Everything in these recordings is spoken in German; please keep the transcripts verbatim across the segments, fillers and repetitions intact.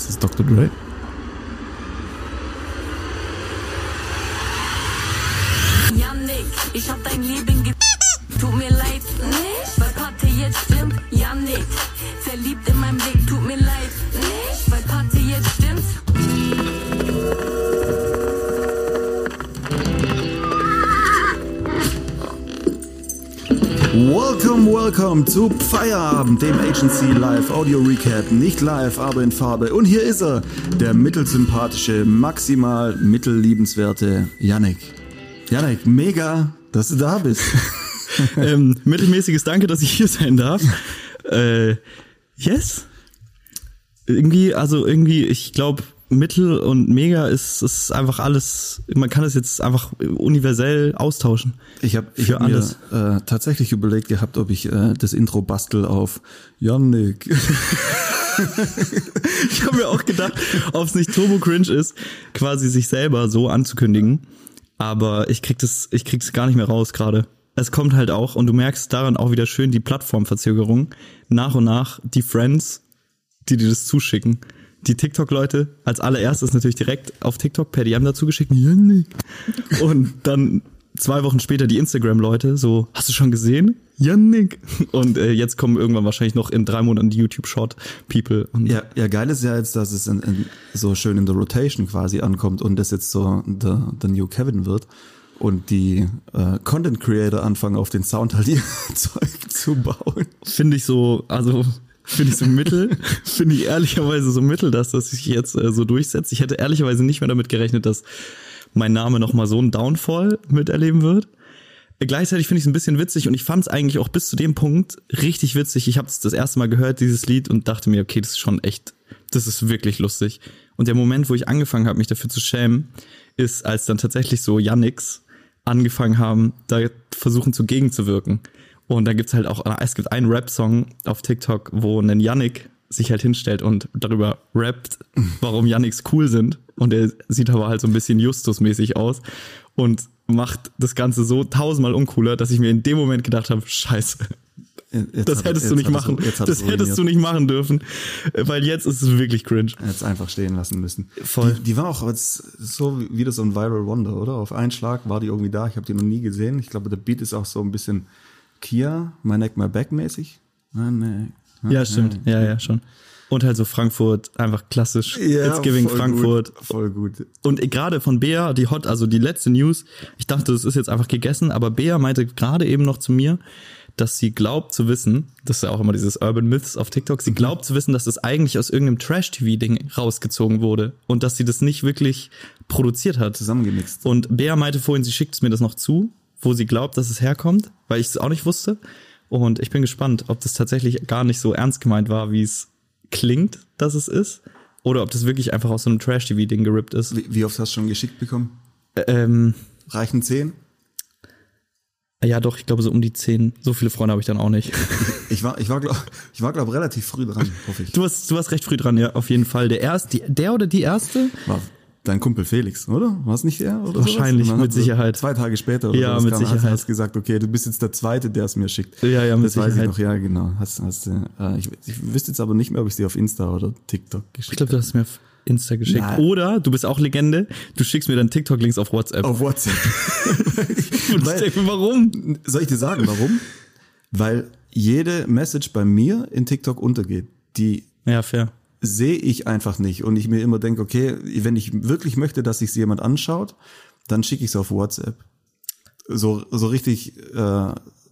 Ist das Doktor Dre? Yannick, ich hab dein Leben ge... Tut mir leid, nicht, weil Party jetzt stimmt. Yannick, verliebt in meinem Blick. Tut mir leid, nicht, weil Party jetzt stimmt. Welcome, welcome zu Feierabend, dem Agency Live Audio Recap. Nicht live, aber in Farbe. Und hier ist er, der mittelsympathische, maximal mittelliebenswerte Yannick. Yannick, mega, dass du da bist. ähm, mittelmäßiges Danke, dass ich hier sein darf. Äh, yes. Irgendwie, also irgendwie, ich glaube, Mittel und Mega ist, ist einfach alles, man kann es jetzt einfach universell austauschen. Ich habe ich hab mir äh, tatsächlich überlegt gehabt, ob ich äh, das Intro bastel auf Yannick. Ich habe mir auch gedacht, ob es nicht turbo cringe ist, quasi sich selber so anzukündigen. Aber ich krieg das, ich krieg's gar nicht mehr raus gerade. Es kommt halt auch, und du merkst daran auch wieder schön die Plattformverzögerung. Nach und nach die Friends, die dir das zuschicken. Die TikTok-Leute als allererstes natürlich direkt auf TikTok per D M dazu geschickt. Yannick. Und dann zwei Wochen später die Instagram-Leute so, hast du schon gesehen? Yannick. Und äh, jetzt kommen irgendwann wahrscheinlich noch in drei Monaten die YouTube-Short-People. Ja, ja, geil ist ja jetzt, dass es in, in, so schön in der Rotation quasi ankommt und das jetzt so der, der New Kevin wird. Und die äh, Content Creator anfangen auf den Sound halt ihr Zeug zu bauen. Finde ich so, also finde ich so mittel, finde ich ehrlicherweise so mittel, dass das sich jetzt äh, so durchsetzt. Ich hätte ehrlicherweise nicht mehr damit gerechnet, dass mein Name nochmal so einen Downfall miterleben wird. Äh, gleichzeitig finde ich es ein bisschen witzig und ich fand es eigentlich auch bis zu dem Punkt richtig witzig. Ich habe es das erste Mal gehört, dieses Lied, und dachte mir, okay, das ist schon echt, das ist wirklich lustig. Und der Moment, wo ich angefangen habe, mich dafür zu schämen, ist, als dann tatsächlich so Yannicks angefangen haben, da versuchen zu gegenzuwirken. Und da gibt's halt auch, es gibt einen Rap-Song auf TikTok, wo ein Yannick sich halt hinstellt und darüber rappt, warum Yannicks cool sind. Und er sieht aber halt so ein bisschen Justus-mäßig aus und macht das Ganze so tausendmal uncooler, dass ich mir in dem Moment gedacht habe, scheiße, jetzt das hättest hat, du nicht machen, so, das hättest du nicht machen dürfen, weil jetzt ist es wirklich cringe. Jetzt einfach stehen lassen müssen. Voll. Die, die war auch jetzt so wieder so ein Viral Wonder, oder? Auf einen Schlag war die irgendwie da. Ich habe die noch nie gesehen. Ich glaube, der Beat ist auch so ein bisschen Kia, My Neck, My Back mäßig. My Neck, my ja, stimmt. Ja, ja, schon. Und halt so Frankfurt, einfach klassisch. Ja, It's giving voll Frankfurt. Gut, voll gut. Und gerade von Bea, die Hot, also die letzte News, ich dachte, das ist jetzt einfach gegessen, aber Bea meinte gerade eben noch zu mir, dass sie glaubt zu wissen, das ist ja auch immer dieses Urban Myths auf TikTok, sie glaubt zu wissen, dass das eigentlich aus irgendeinem Trash-T V-Ding rausgezogen wurde und dass sie das nicht wirklich produziert hat. Zusammengemixt. Und Bea meinte vorhin, sie schickt es mir das noch zu, wo sie glaubt, dass es herkommt, weil ich es auch nicht wusste. Und ich bin gespannt, ob das tatsächlich gar nicht so ernst gemeint war, wie es klingt, dass es ist, oder ob das wirklich einfach aus so einem Trash-T V-Ding gerippt ist. Wie, wie oft hast du schon geschickt bekommen? Ähm, Reichen zehn? Ja, doch, ich glaube so um die zehn. So viele Freunde habe ich dann auch nicht. Ich war, ich war, glaube ich, war, glaube relativ früh dran, hoffe ich. Du warst, du warst recht früh dran, ja, auf jeden Fall. Der erste, die, der oder die erste? War dein Kumpel Felix, oder? War es nicht er? Oder wahrscheinlich, mit Sicherheit. Zwei Tage später oder ja, so. mit kam, Sicherheit. Hast, hast gesagt, okay, du bist jetzt der Zweite, der es mir schickt. Ja, ja, mit das Sicherheit. Das weiß ich noch, ja, genau. Hast, hast, äh, ich, ich wüsste jetzt aber nicht mehr, ob ich es dir auf Insta oder TikTok geschickt habe. Ich glaube, du hast es mir auf Insta geschickt. Nein. Oder, du bist auch Legende, du schickst mir dann TikTok-Links auf WhatsApp. Auf WhatsApp. Und ich denke, warum? Soll ich dir sagen, warum? Weil jede Message bei mir in TikTok untergeht. Die ja, fair. Sehe ich einfach nicht. Und ich mir immer denke, okay, wenn ich wirklich möchte, dass sich jemand anschaut, dann schicke ich es auf WhatsApp. So, so richtig äh,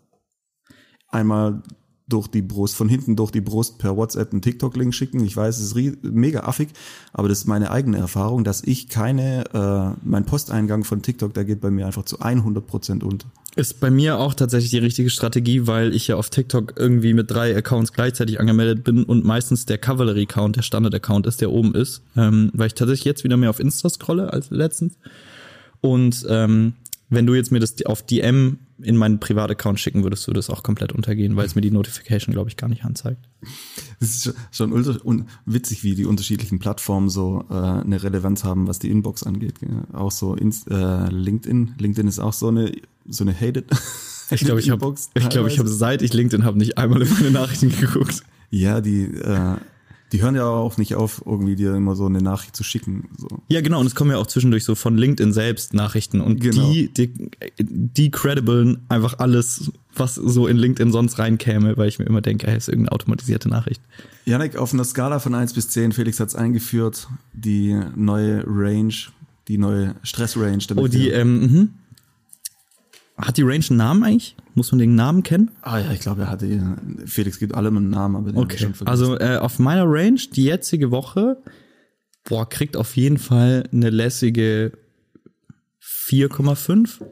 einmal durch die Brust, von hinten durch die Brust per WhatsApp einen TikTok-Link schicken. Ich weiß, es ist rie- mega affig, aber das ist meine eigene Erfahrung, dass ich keine, äh, mein Posteingang von TikTok, der geht bei mir einfach zu hundert Prozent unter. Ist bei mir auch tatsächlich die richtige Strategie, weil ich ja auf TikTok irgendwie mit drei Accounts gleichzeitig angemeldet bin und meistens der Cavalry-Account, der Standard-Account ist, der oben ist, ähm, weil ich tatsächlich jetzt wieder mehr auf Insta scrolle als letztens. Und ähm, wenn du jetzt mir das auf D M in meinen Privataccount schicken würdest, würde es auch komplett untergehen, weil es mir die Notification, glaube ich, gar nicht anzeigt. Es ist schon, schon ultra, un, witzig, wie die unterschiedlichen Plattformen so äh, eine Relevanz haben, was die Inbox angeht. Gell? Auch so Inst, äh, LinkedIn. LinkedIn ist auch so eine so eine hated. Ich glaube, ich habe, ich glaube, ich habe seit ich LinkedIn habe nicht einmal in meine Nachrichten geguckt. Ja, die äh, Die hören ja auch nicht auf, irgendwie dir immer so eine Nachricht zu schicken. So. Ja, genau. Und es kommen ja auch zwischendurch so von LinkedIn selbst Nachrichten. Und Genau. die, die, die crediblen einfach alles, was so in LinkedIn sonst reinkäme, weil ich mir immer denke, hey, ist irgendeine automatisierte Nachricht. Yannick, auf einer Skala von eins bis zehn, Felix hat's eingeführt, die neue Range, die neue Stress-Range. Oh, die, ähm, mhm. Hat die Range einen Namen eigentlich? Muss man den Namen kennen? Ah ja, ich glaube, er hatte, Felix gibt allem einen Namen, aber den habe ich Okay, schon vergessen. also äh, auf meiner Range, die jetzige Woche, boah, kriegt auf jeden Fall eine lässige vier Komma fünf.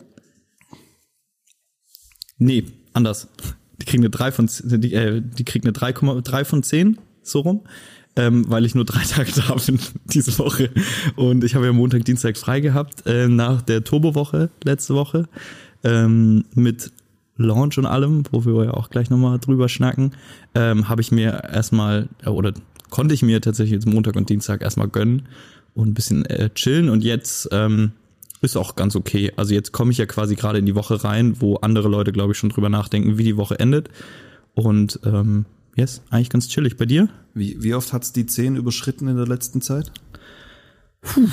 Nee, anders. Die kriegt eine drei von, die, äh, die kriegt eine drei Komma drei von zehn, so rum. Ähm, weil ich nur drei Tage da bin diese Woche. Und ich habe ja Montag, Dienstag frei gehabt, äh, nach der Turbo-Woche, letzte Woche, ähm, mit Launch und allem, wo wir ja auch gleich nochmal drüber schnacken, ähm, habe ich mir erstmal, äh, oder konnte ich mir tatsächlich jetzt Montag und Dienstag erstmal gönnen und ein bisschen äh, chillen. Und jetzt ähm, ist auch ganz okay. Also jetzt komme ich ja quasi gerade in die Woche rein, wo andere Leute, glaube ich, schon drüber nachdenken, wie die Woche endet. Und ähm, yes, eigentlich ganz chillig. Bei dir? Wie, wie oft hat's die zehn überschritten in der letzten Zeit? Puh.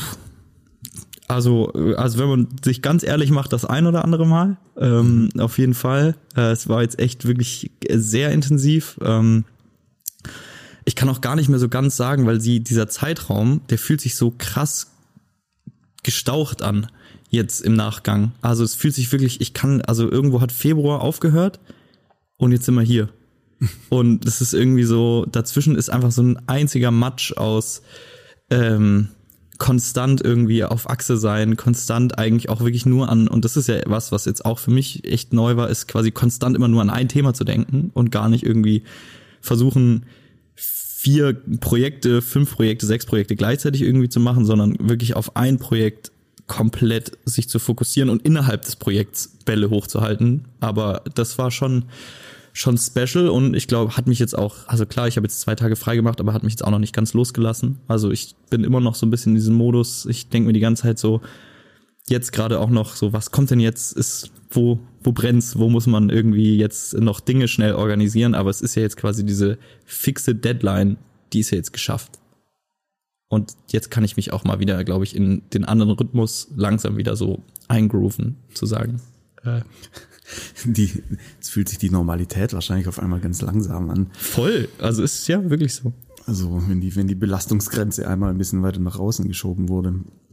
Also, also wenn man sich ganz ehrlich macht, das ein oder andere Mal, ähm, auf jeden Fall. Äh, es war jetzt echt wirklich sehr intensiv. Ähm, ich kann auch gar nicht mehr so ganz sagen, weil sie, dieser Zeitraum, der fühlt sich so krass gestaucht an, jetzt im Nachgang. Also es fühlt sich wirklich, ich kann, also irgendwo hat Februar aufgehört und jetzt sind wir hier. Und es ist irgendwie so, dazwischen ist einfach so ein einziger Matsch aus ähm, konstant irgendwie auf Achse sein, konstant eigentlich auch wirklich nur an, und das ist ja was, was jetzt auch für mich echt neu war, ist quasi konstant immer nur an ein Thema zu denken und gar nicht irgendwie versuchen, vier Projekte, fünf Projekte, sechs Projekte gleichzeitig irgendwie zu machen, sondern wirklich auf ein Projekt komplett sich zu fokussieren und innerhalb des Projekts Bälle hochzuhalten. Aber das war schon schon special und ich glaube, hat mich jetzt auch, also klar, ich habe jetzt zwei Tage frei gemacht, aber hat mich jetzt auch noch nicht ganz losgelassen. Also ich bin immer noch so ein bisschen in diesem Modus. Ich denke mir die ganze Zeit so, jetzt gerade auch noch so, was kommt denn jetzt, ist, wo, wo brennt's, wo muss man irgendwie jetzt noch Dinge schnell organisieren, aber es ist ja jetzt quasi diese fixe Deadline, die ist ja jetzt geschafft. Und jetzt kann ich mich auch mal wieder, glaube ich, in den anderen Rhythmus langsam wieder so eingrooven, zu sagen. Äh, Die, jetzt fühlt sich die Normalität wahrscheinlich auf einmal ganz langsam an. Voll, also ist ja wirklich so. Also wenn die, wenn die Belastungsgrenze einmal ein bisschen weiter nach außen geschoben wurde.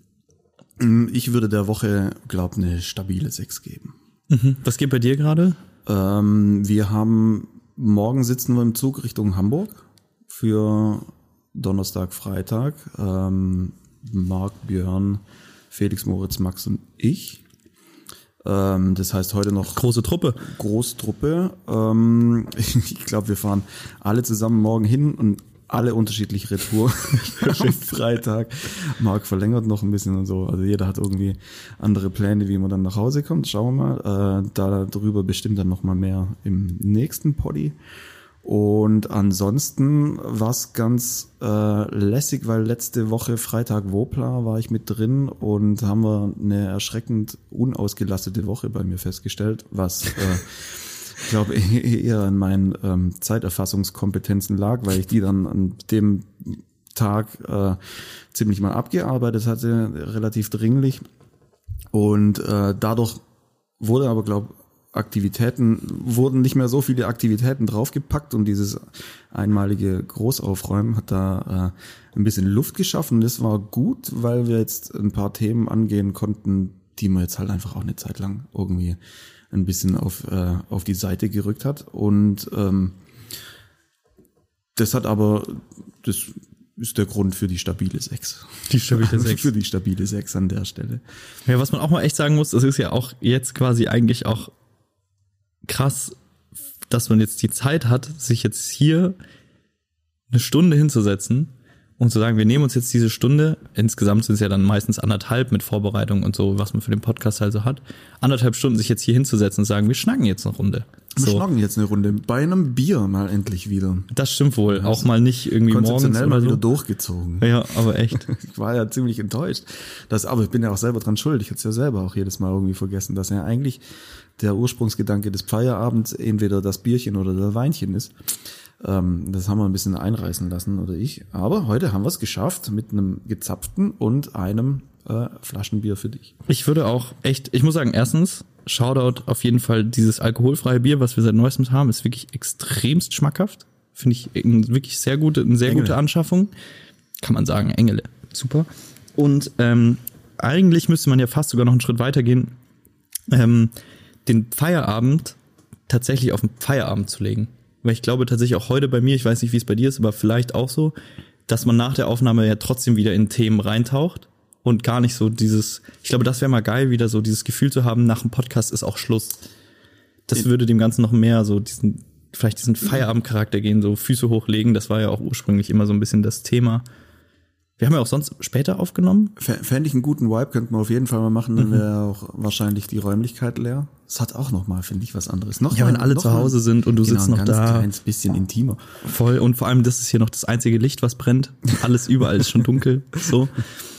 Ich würde der Woche, glaube ich, eine stabile sechs geben. Mhm. Was geht bei dir gerade? Ähm, wir haben, morgen sitzen wir im Zug Richtung Hamburg für Donnerstag, Freitag. Ähm, Marc, Björn, Felix, Moritz, Max und ich. Ähm, das heißt heute noch große Truppe. Großtruppe. Ähm, ich glaube, wir fahren alle zusammen morgen hin und alle unterschiedlich Retour am Freitag. Marc verlängert noch ein bisschen und so. Also jeder hat irgendwie andere Pläne, wie man dann nach Hause kommt. Schauen wir mal. Äh, darüber bestimmt dann noch mal mehr im nächsten Poddy. Und ansonsten war es ganz äh, lässig, weil letzte Woche Freitag Wopla war ich mit drin und haben wir eine erschreckend unausgelastete Woche bei mir festgestellt, was äh, ich glaube eher an meinen ähm, Zeiterfassungskompetenzen lag, weil ich die dann an dem Tag äh, ziemlich mal abgearbeitet hatte, relativ dringlich. Und äh, dadurch wurde aber, glaube ich, Aktivitäten, wurden nicht mehr so viele Aktivitäten draufgepackt und dieses einmalige Großaufräumen hat da äh, ein bisschen Luft geschaffen. Das war gut, weil wir jetzt ein paar Themen angehen konnten, die man jetzt halt einfach auch eine Zeit lang irgendwie ein bisschen auf äh, auf die Seite gerückt hat. Und ähm, das hat aber, das ist der Grund für die stabile sechs. Die stabile sechs. Für die stabile sechs an der Stelle. Ja, was man auch mal echt sagen muss, das ist ja auch jetzt quasi eigentlich auch krass, dass man jetzt die Zeit hat, sich jetzt hier eine Stunde hinzusetzen und zu sagen, wir nehmen uns jetzt diese Stunde, insgesamt sind es ja dann meistens anderthalb mit Vorbereitung und so, was man für den Podcast halt so hat, anderthalb Stunden sich jetzt hier hinzusetzen und sagen, wir schnacken jetzt eine Runde. Wir so. schnacken jetzt eine Runde, bei einem Bier mal endlich wieder. Das stimmt wohl, auch mal nicht irgendwie morgens konzeptionell mal oder so. wieder durchgezogen. Ja, aber echt. Ich war ja ziemlich enttäuscht. Das, aber ich bin ja auch selber dran schuld. Ich hatte es ja selber auch jedes Mal irgendwie vergessen, dass ja eigentlich der Ursprungsgedanke des Feierabends entweder das Bierchen oder das Weinchen ist. Ähm, das haben wir ein bisschen einreißen lassen, oder ich. Aber heute haben wir es geschafft mit einem gezapften und einem äh, Flaschenbier für dich. Ich würde auch echt, ich muss sagen, erstens, Shoutout auf jeden Fall, dieses alkoholfreie Bier, was wir seit neuestem haben, ist wirklich extremst schmackhaft. Finde ich eine wirklich sehr gute, eine sehr Engele. gute Anschaffung. Kann man sagen, Engele. Super. Und ähm, eigentlich müsste man ja fast sogar noch einen Schritt weitergehen, ähm, den Feierabend tatsächlich auf den Feierabend zu legen. Weil ich glaube tatsächlich auch heute bei mir, ich weiß nicht, wie es bei dir ist, aber vielleicht auch so, dass man nach der Aufnahme ja trotzdem wieder in Themen reintaucht und gar nicht so dieses, ich glaube, das wäre mal geil, wieder so dieses Gefühl zu haben, nach dem Podcast ist auch Schluss. Das würde dem Ganzen noch mehr so diesen, vielleicht diesen Feierabendcharakter gehen, so Füße hochlegen, das war ja auch ursprünglich immer so ein bisschen das Thema. Wir haben ja auch sonst später aufgenommen. Fände ich einen guten Vibe, könnten wir auf jeden Fall mal machen, dann wäre auch wahrscheinlich die Räumlichkeit leer. Das hat auch nochmal, finde ich, was anderes. Noch Ja, mal, wenn alle noch zu mal, Hause sind und du genau, sitzt noch ein ganz da. kleines bisschen intimer. Voll. Und vor allem, das ist hier noch das einzige Licht, was brennt. Alles überall ist schon dunkel. So.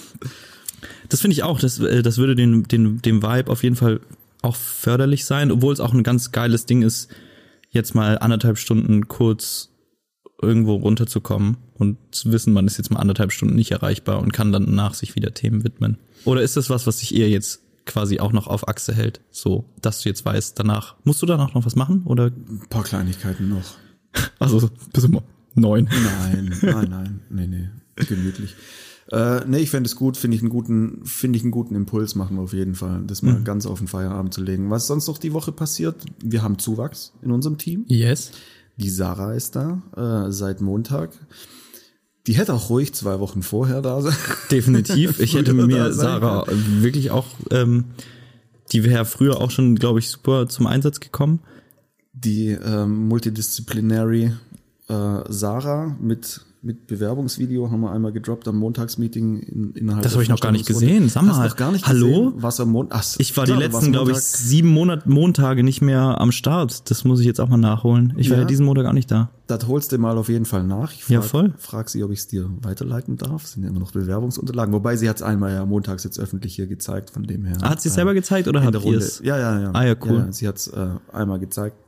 Das finde ich auch. Das, das würde den, den, dem Vibe auf jeden Fall auch förderlich sein, obwohl es auch ein ganz geiles Ding ist, jetzt mal anderthalb Stunden kurz irgendwo runterzukommen und zu wissen, man ist jetzt mal anderthalb Stunden nicht erreichbar und kann dann danach sich wieder Themen widmen. Oder ist das was, was sich eher jetzt quasi auch noch auf Achse hält, so, dass du jetzt weißt, danach, musst du danach noch was machen, oder? Ein paar Kleinigkeiten noch. Also, bis um neun. Nein, nein, nein, nee, nee, gemütlich. Äh, nee, ich fände es gut, finde ich einen guten, finde ich einen guten Impuls machen wir auf jeden Fall, das mal mhm. ganz auf den Feierabend zu legen. Was sonst noch die Woche passiert? Wir haben Zuwachs in unserem Team. Yes. Die Sarah ist da, äh, seit Montag. Die hätte auch ruhig zwei Wochen vorher da sein. Definitiv. Ich hätte mir Sarah wirklich auch, ähm, die wäre früher auch schon, glaube ich, super zum Einsatz gekommen. Die ähm, Multidisciplinary äh, Sarah mit mit Bewerbungsvideo haben wir einmal gedroppt am Montagsmeeting in, innerhalb. Das habe ich noch gar nicht gesehen. Sag mal, Hast du noch gar nicht hallo? Gesehen? Was am Mon- Ach, ich war klar, die letzten, glaube ich, sieben Monat, Montage nicht mehr am Start. Das muss ich jetzt auch mal nachholen. Ich war ja, ja diesen Montag auch nicht da. Das holst du mal auf jeden Fall nach. Ich frag, ja, voll. Frag sie, ob ich es dir weiterleiten darf. Das sind ja immer noch Bewerbungsunterlagen. Wobei sie hat es einmal ja montags jetzt öffentlich hier gezeigt, von dem her. Ah, hat sie es äh, selber gezeigt oder habt ihr es? Ja, ja, ja. Ah, ja, cool. Ja, sie hat es äh, einmal gezeigt.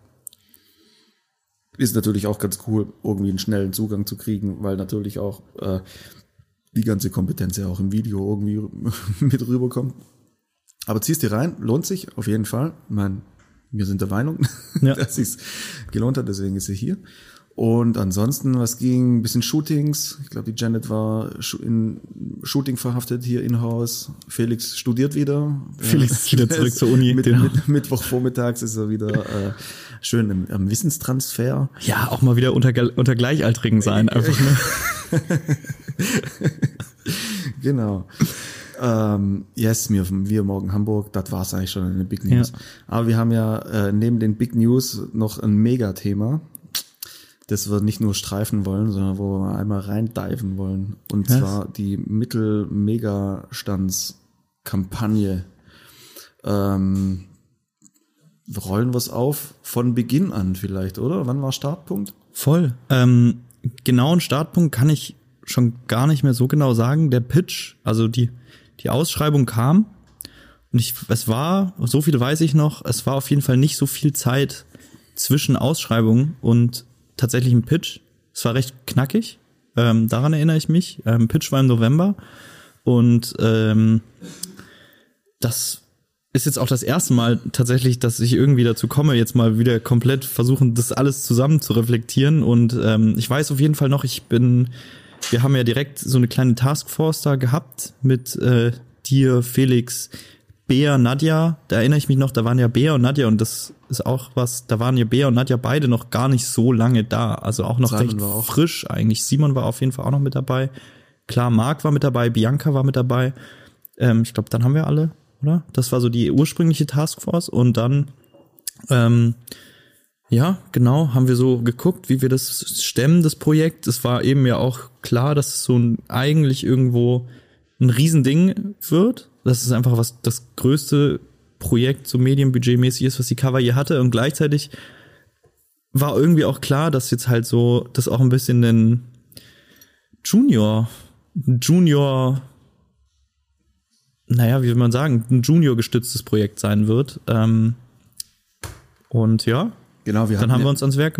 Ist natürlich auch ganz cool, irgendwie einen schnellen Zugang zu kriegen, weil natürlich auch äh, die ganze Kompetenz ja auch im Video irgendwie mit rüberkommt. Aber ziehst dir rein, lohnt sich auf jeden Fall. Ich meine, wir sind der Meinung, ja. dass es gelohnt hat, deswegen ist sie hier. Und ansonsten, was ging? Ein bisschen Shootings. Ich glaube, die Janet war in Shooting verhaftet hier in-house. Felix studiert wieder. Felix ist wieder zurück zur Uni. Mit, genau. mit, Mittwochvormittags ist er wieder äh, schön im, imWissenstransfer. Ja, auch mal wieder unter, unter Gleichaltrigen sein. Einfach, ne? Genau. Ähm, yes, wir, wir morgen Hamburg, das war's eigentlich schon in den Big News. Ja. Aber wir haben ja äh, neben den Big News noch ein Megathema, das wir nicht nur streifen wollen, sondern wo wir einmal reindiven wollen. Und Was? zwar die Mittel-Megastands-Kampagne. Ähm, rollen wir es auf von Beginn an vielleicht, oder? Wann war Startpunkt? Voll. Ähm, genauen Startpunkt kann ich schon gar nicht mehr so genau sagen. Der Pitch, also die die Ausschreibung kam und ich, es war, so viel weiß ich noch, es war auf jeden Fall nicht so viel Zeit zwischen Ausschreibung und tatsächlichem Pitch. Es war recht knackig, ähm, daran erinnere ich mich. Ähm, Pitch war im November und ähm, das ist jetzt auch das erste Mal tatsächlich, dass ich irgendwie dazu komme, jetzt mal wieder komplett versuchen, das alles zusammen zu reflektieren. Und ähm, ich weiß auf jeden Fall noch, ich bin, wir haben ja direkt so eine kleine Taskforce da gehabt mit äh, dir, Felix, Bea, Nadja. Da erinnere ich mich noch, da waren ja Bea und Nadja und das ist auch was, da waren ja Bea und Nadja beide noch gar nicht so lange da. Also auch noch Simon recht auch frisch eigentlich. Simon war auf jeden Fall auch noch mit dabei. Klar, Marc war mit dabei, Bianca war mit dabei. Ähm, ich glaube, dann haben wir alle, oder? Das war so die ursprüngliche Taskforce und dann, ähm, ja, genau, haben wir so geguckt, wie wir das stemmen, das Projekt. Es war eben ja auch klar, dass es so ein, eigentlich irgendwo ein Riesending wird. Das ist einfach was, das größte Projekt so medienbudgetmäßig ist, was die Cover je hatte. Und gleichzeitig war irgendwie auch klar, dass jetzt halt so, das auch ein bisschen ein Junior, Junior, naja, wie will man sagen, ein Junior-gestütztes Projekt sein wird. Ähm, und ja, genau, wir dann haben ja, wir uns ans Werk gemacht.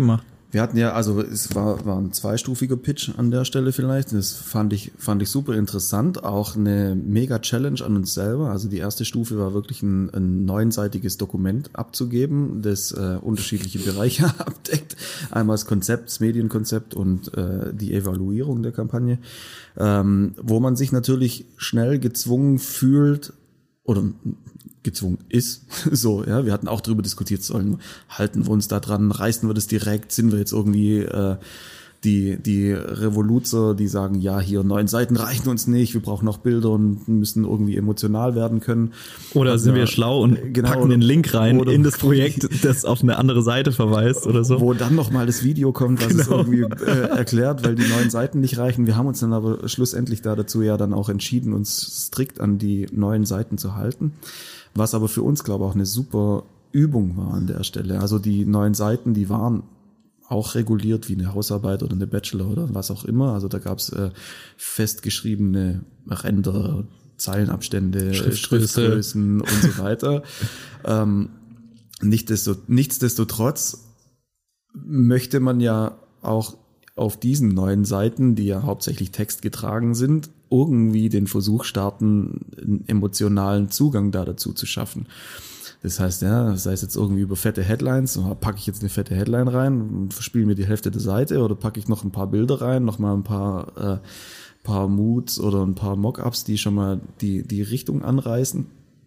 Wir hatten ja, also es war, war ein zweistufiger Pitch an der Stelle vielleicht. Das fand ich, fand ich super interessant. Auch eine mega Challenge an uns selber. Also die erste Stufe war wirklich ein, ein neunseitiges Dokument abzugeben, das äh, unterschiedliche Bereiche abdeckt. Einmal das Konzept, das Medienkonzept und äh, die Evaluierung der Kampagne. Ähm, wo man sich natürlich schnell gezwungen fühlt, oder gezwungen ist, so, ja, wir hatten auch darüber diskutiert, sollen, halten wir uns da dran, reißen wir das direkt, sind wir jetzt irgendwie äh, die die Revoluzer, die sagen, ja, hier neun Seiten reichen uns nicht, wir brauchen noch Bilder und müssen irgendwie emotional werden können. Oder also, sind wir schlau und genau, packen den Link rein in das Projekt, das auf eine andere Seite verweist oder so. Wo dann nochmal das Video kommt, was genau. es irgendwie äh, erklärt, weil die neun Seiten nicht reichen. Wir haben uns dann aber schlussendlich da dazu ja dann auch entschieden, uns strikt an die neun Seiten zu halten. Was aber für uns, glaube ich, auch eine super Übung war an der Stelle. Also die neun Seiten, die waren auch reguliert wie eine Hausarbeit oder eine Bachelor oder was auch immer. Also da gab's äh, festgeschriebene Ränder, Zeilenabstände, Schriftgrößen und so weiter. ähm, nichtsdestot- nichtsdestotrotz möchte man ja auch auf diesen neuen Seiten, die ja hauptsächlich textgetragen sind, irgendwie den Versuch starten, einen emotionalen Zugang da dazu zu schaffen. Das heißt, ja, sei es jetzt irgendwie über fette Headlines, packe ich jetzt eine fette Headline rein und verspiele mir die Hälfte der Seite, oder packe ich noch ein paar Bilder rein, noch mal ein paar äh, paar Moods oder ein paar Mockups, die schon mal die die Richtung anreißen.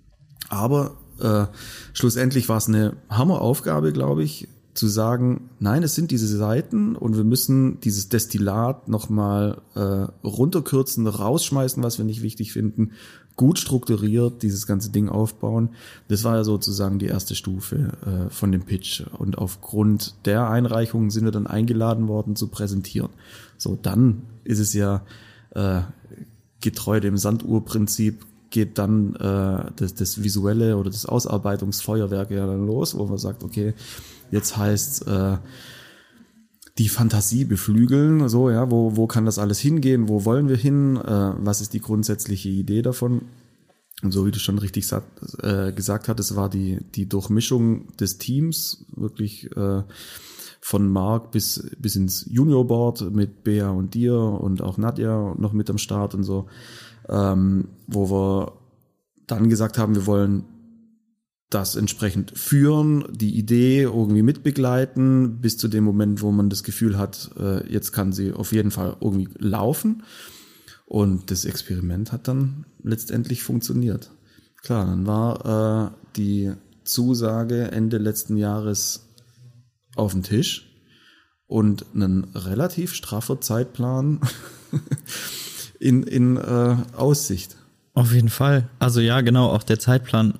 Aber äh, schlussendlich war es eine Hammeraufgabe, glaube ich, zu sagen, nein, es sind diese Seiten und wir müssen dieses Destillat nochmal äh, runterkürzen, rausschmeißen, was wir nicht wichtig finden, gut strukturiert dieses ganze Ding aufbauen. Das war ja sozusagen die erste Stufe äh, von dem Pitch. Und aufgrund der Einreichungen sind wir dann eingeladen worden zu präsentieren. So, dann ist es ja äh, getreu dem Sanduhrprinzip, geht dann äh, das, das visuelle oder das Ausarbeitungsfeuerwerk ja dann los, wo man sagt, okay, jetzt heißt äh, die Fantasie beflügeln, so, ja, wo wo kann das alles hingehen, wo wollen wir hin, äh, was ist die grundsätzliche Idee davon? Und so wie du schon richtig sa- äh, gesagt hattest, war die die Durchmischung des Teams wirklich äh, von Marc bis bis ins Juniorboard mit Bea und dir und auch Nadja noch mit am Start und so, ähm, wo wir dann gesagt haben, wir wollen das entsprechend führen, die Idee irgendwie mitbegleiten, bis zu dem Moment, wo man das Gefühl hat, äh, jetzt kann sie auf jeden Fall irgendwie laufen. Und das Experiment hat dann letztendlich funktioniert. Klar, dann war äh, die Zusage Ende letzten Jahres auf dem Tisch und ein relativ straffer Zeitplan in, in äh, Aussicht. Auf jeden Fall. Also ja, genau, auch der Zeitplan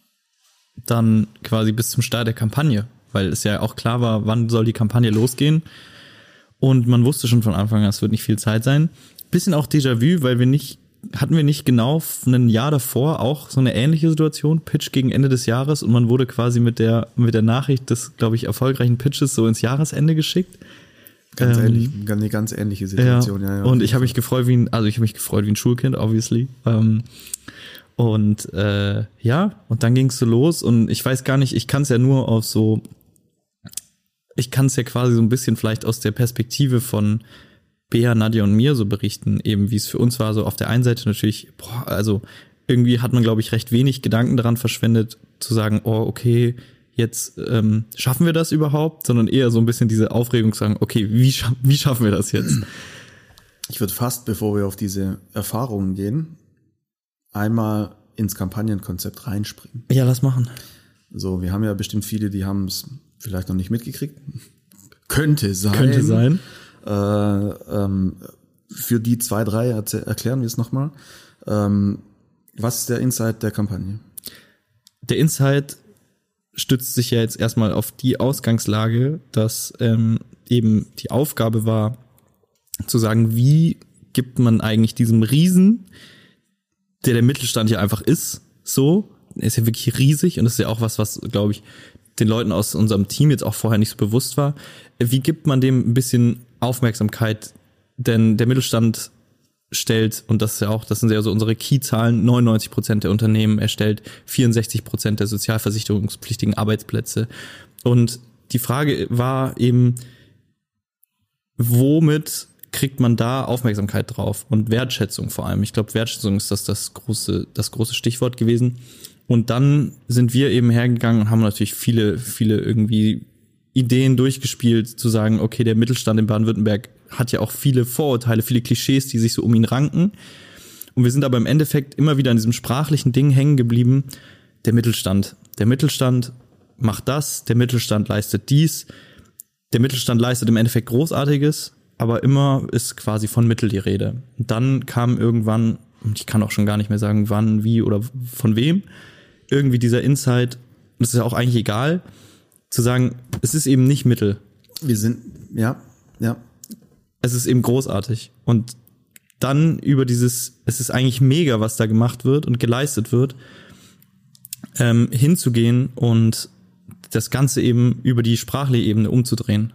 dann quasi bis zum Start der Kampagne, weil es ja auch klar war, wann soll die Kampagne losgehen, und man wusste schon von Anfang an, es wird nicht viel Zeit sein. Bisschen auch Déjà-vu, weil wir nicht, hatten wir nicht genau ein Jahr davor auch so eine ähnliche Situation, Pitch gegen Ende des Jahres, und man wurde quasi mit der mit der Nachricht des, glaube ich, erfolgreichen Pitches so ins Jahresende geschickt. Ganz ähm, ähnlich, eine ganz ähnliche Situation. Ja, ja, ja. Und ich habe mich gefreut wie ein, also ich habe mich gefreut wie ein Schulkind, obviously. Ähm, Und äh, ja, und dann ging's so los, und ich weiß gar nicht, ich kann es ja nur auf so, ich kann es ja quasi so ein bisschen vielleicht aus der Perspektive von Bea, Nadja und mir so berichten, eben wie es für uns war. So auf der einen Seite natürlich, boah, also irgendwie hat man, glaube ich, recht wenig Gedanken daran verschwendet, zu sagen, oh, okay, jetzt ähm, schaffen wir das überhaupt, sondern eher so ein bisschen diese Aufregung zu sagen, okay, wie, scha- wie schaffen wir das jetzt? Ich würde fast, bevor wir auf diese Erfahrungen gehen, einmal ins Kampagnenkonzept reinspringen. Ja, lass machen. So, wir haben ja bestimmt viele, die haben es vielleicht noch nicht mitgekriegt. Könnte sein. Könnte sein. Äh, ähm, für die zwei, drei erzäh- erklären wir es nochmal. Ähm, was ist der Insight der Kampagne? Der Insight stützt sich ja jetzt erstmal auf die Ausgangslage, dass ähm, eben die Aufgabe war, zu sagen, wie gibt man eigentlich diesem Riesen, der der Mittelstand ja einfach ist, so, er ist ja wirklich riesig, und das ist ja auch was, was, glaube ich, den Leuten aus unserem Team jetzt auch vorher nicht so bewusst war. Wie gibt man dem ein bisschen Aufmerksamkeit? Denn der Mittelstand stellt, und das ist ja auch, das sind ja so unsere Key-Zahlen, neunundneunzig Prozent der Unternehmen, er stellt vierundsechzig Prozent der sozialversicherungspflichtigen Arbeitsplätze. Und die Frage war eben, womit kriegt man da Aufmerksamkeit drauf und Wertschätzung vor allem. Ich glaube, Wertschätzung ist das, das große, das große Stichwort gewesen. Und dann sind wir eben hergegangen und haben natürlich viele, viele irgendwie Ideen durchgespielt, zu sagen, okay, der Mittelstand in Baden-Württemberg hat ja auch viele Vorurteile, viele Klischees, die sich so um ihn ranken. Und wir sind aber im Endeffekt immer wieder an diesem sprachlichen Ding hängen geblieben. Der Mittelstand. Der Mittelstand macht das, der Mittelstand leistet dies. Der Mittelstand leistet im Endeffekt Großartiges, aber immer ist quasi von Mittel die Rede. Und dann kam irgendwann, ich kann auch schon gar nicht mehr sagen, wann, wie oder von wem, irgendwie dieser Insight, und das ist ja auch eigentlich egal, zu sagen, es ist eben nicht Mittel. Wir sind, ja, ja. Es ist eben großartig. Und dann über dieses, es ist eigentlich mega, was da gemacht wird und geleistet wird, ähm, hinzugehen und das Ganze eben über die sprachliche Ebene umzudrehen.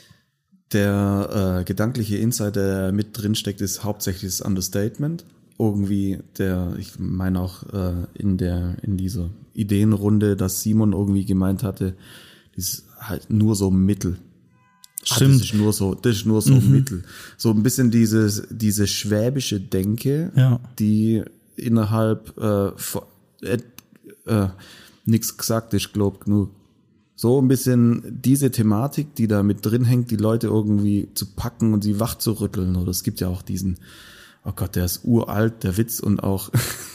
Der äh, gedankliche Insight, der mit drin steckt, ist hauptsächlich das Understatement. Irgendwie der, ich meine auch äh, in der in dieser Ideenrunde, dass Simon irgendwie gemeint hatte, das ist halt nur so Mittel. Stimmt. Ah, das ist nur so, das ist nur so mhm. Mittel. So ein bisschen dieses diese schwäbische Denke, ja. die innerhalb äh, äh, äh, nichts gesagt ist, glaub genug. So ein bisschen diese Thematik, die da mit drin hängt, die Leute irgendwie zu packen und sie wach zu rütteln. Oder es gibt ja auch diesen, oh Gott, der ist uralt, der Witz, und auch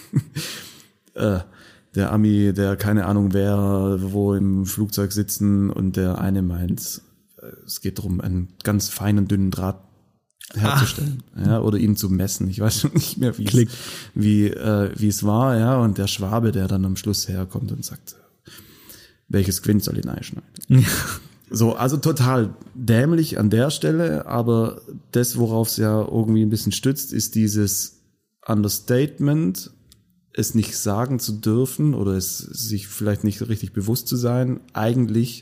äh, der Ami, der keine Ahnung wer, wo im Flugzeug sitzen und der eine meint, es geht darum, einen ganz feinen, dünnen Draht herzustellen, ah. ja, oder ihn zu messen. Ich weiß schon nicht mehr, wie es, wie, äh, wie es war, ja, und der Schwabe, der dann am Schluss herkommt und sagt, welches Quint soll ihn einschneiden? Ja. So, also total dämlich an der Stelle, aber das, worauf es ja irgendwie ein bisschen stützt, ist dieses Understatement, es nicht sagen zu dürfen oder es sich vielleicht nicht richtig bewusst zu sein, eigentlich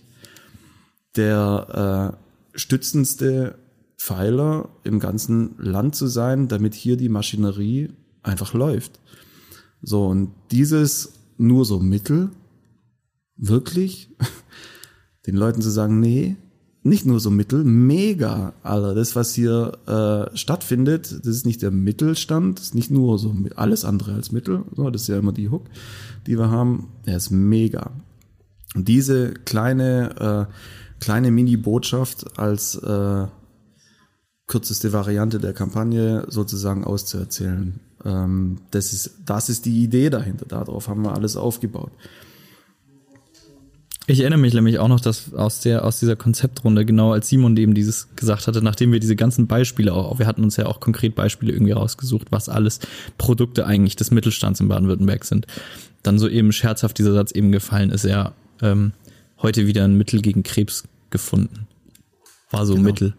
der äh, stützendste Pfeiler im ganzen Land zu sein, damit hier die Maschinerie einfach läuft. So, und dieses nur so Mittel, wirklich, den Leuten zu sagen, nee, nicht nur so Mittel, mega, Alter, das, was hier äh, stattfindet, das ist nicht der Mittelstand, das ist nicht nur so alles andere als Mittel, so, das ist ja immer die Hook, die wir haben, der ist mega. Und diese kleine, äh, kleine Mini-Botschaft als äh, kürzeste Variante der Kampagne sozusagen auszuerzählen, ähm, das ist, das ist die Idee dahinter, darauf haben wir alles aufgebaut. Ich erinnere mich nämlich auch noch, dass aus der aus dieser Konzeptrunde, genau als Simon eben dieses gesagt hatte, nachdem wir diese ganzen Beispiele auch, wir hatten uns ja auch konkret Beispiele irgendwie rausgesucht, was alles Produkte eigentlich des Mittelstands in Baden-Württemberg sind, dann so eben scherzhaft dieser Satz eben gefallen ist, ja, ähm, heute wieder ein Mittel gegen Krebs gefunden. War so genau. Mittel.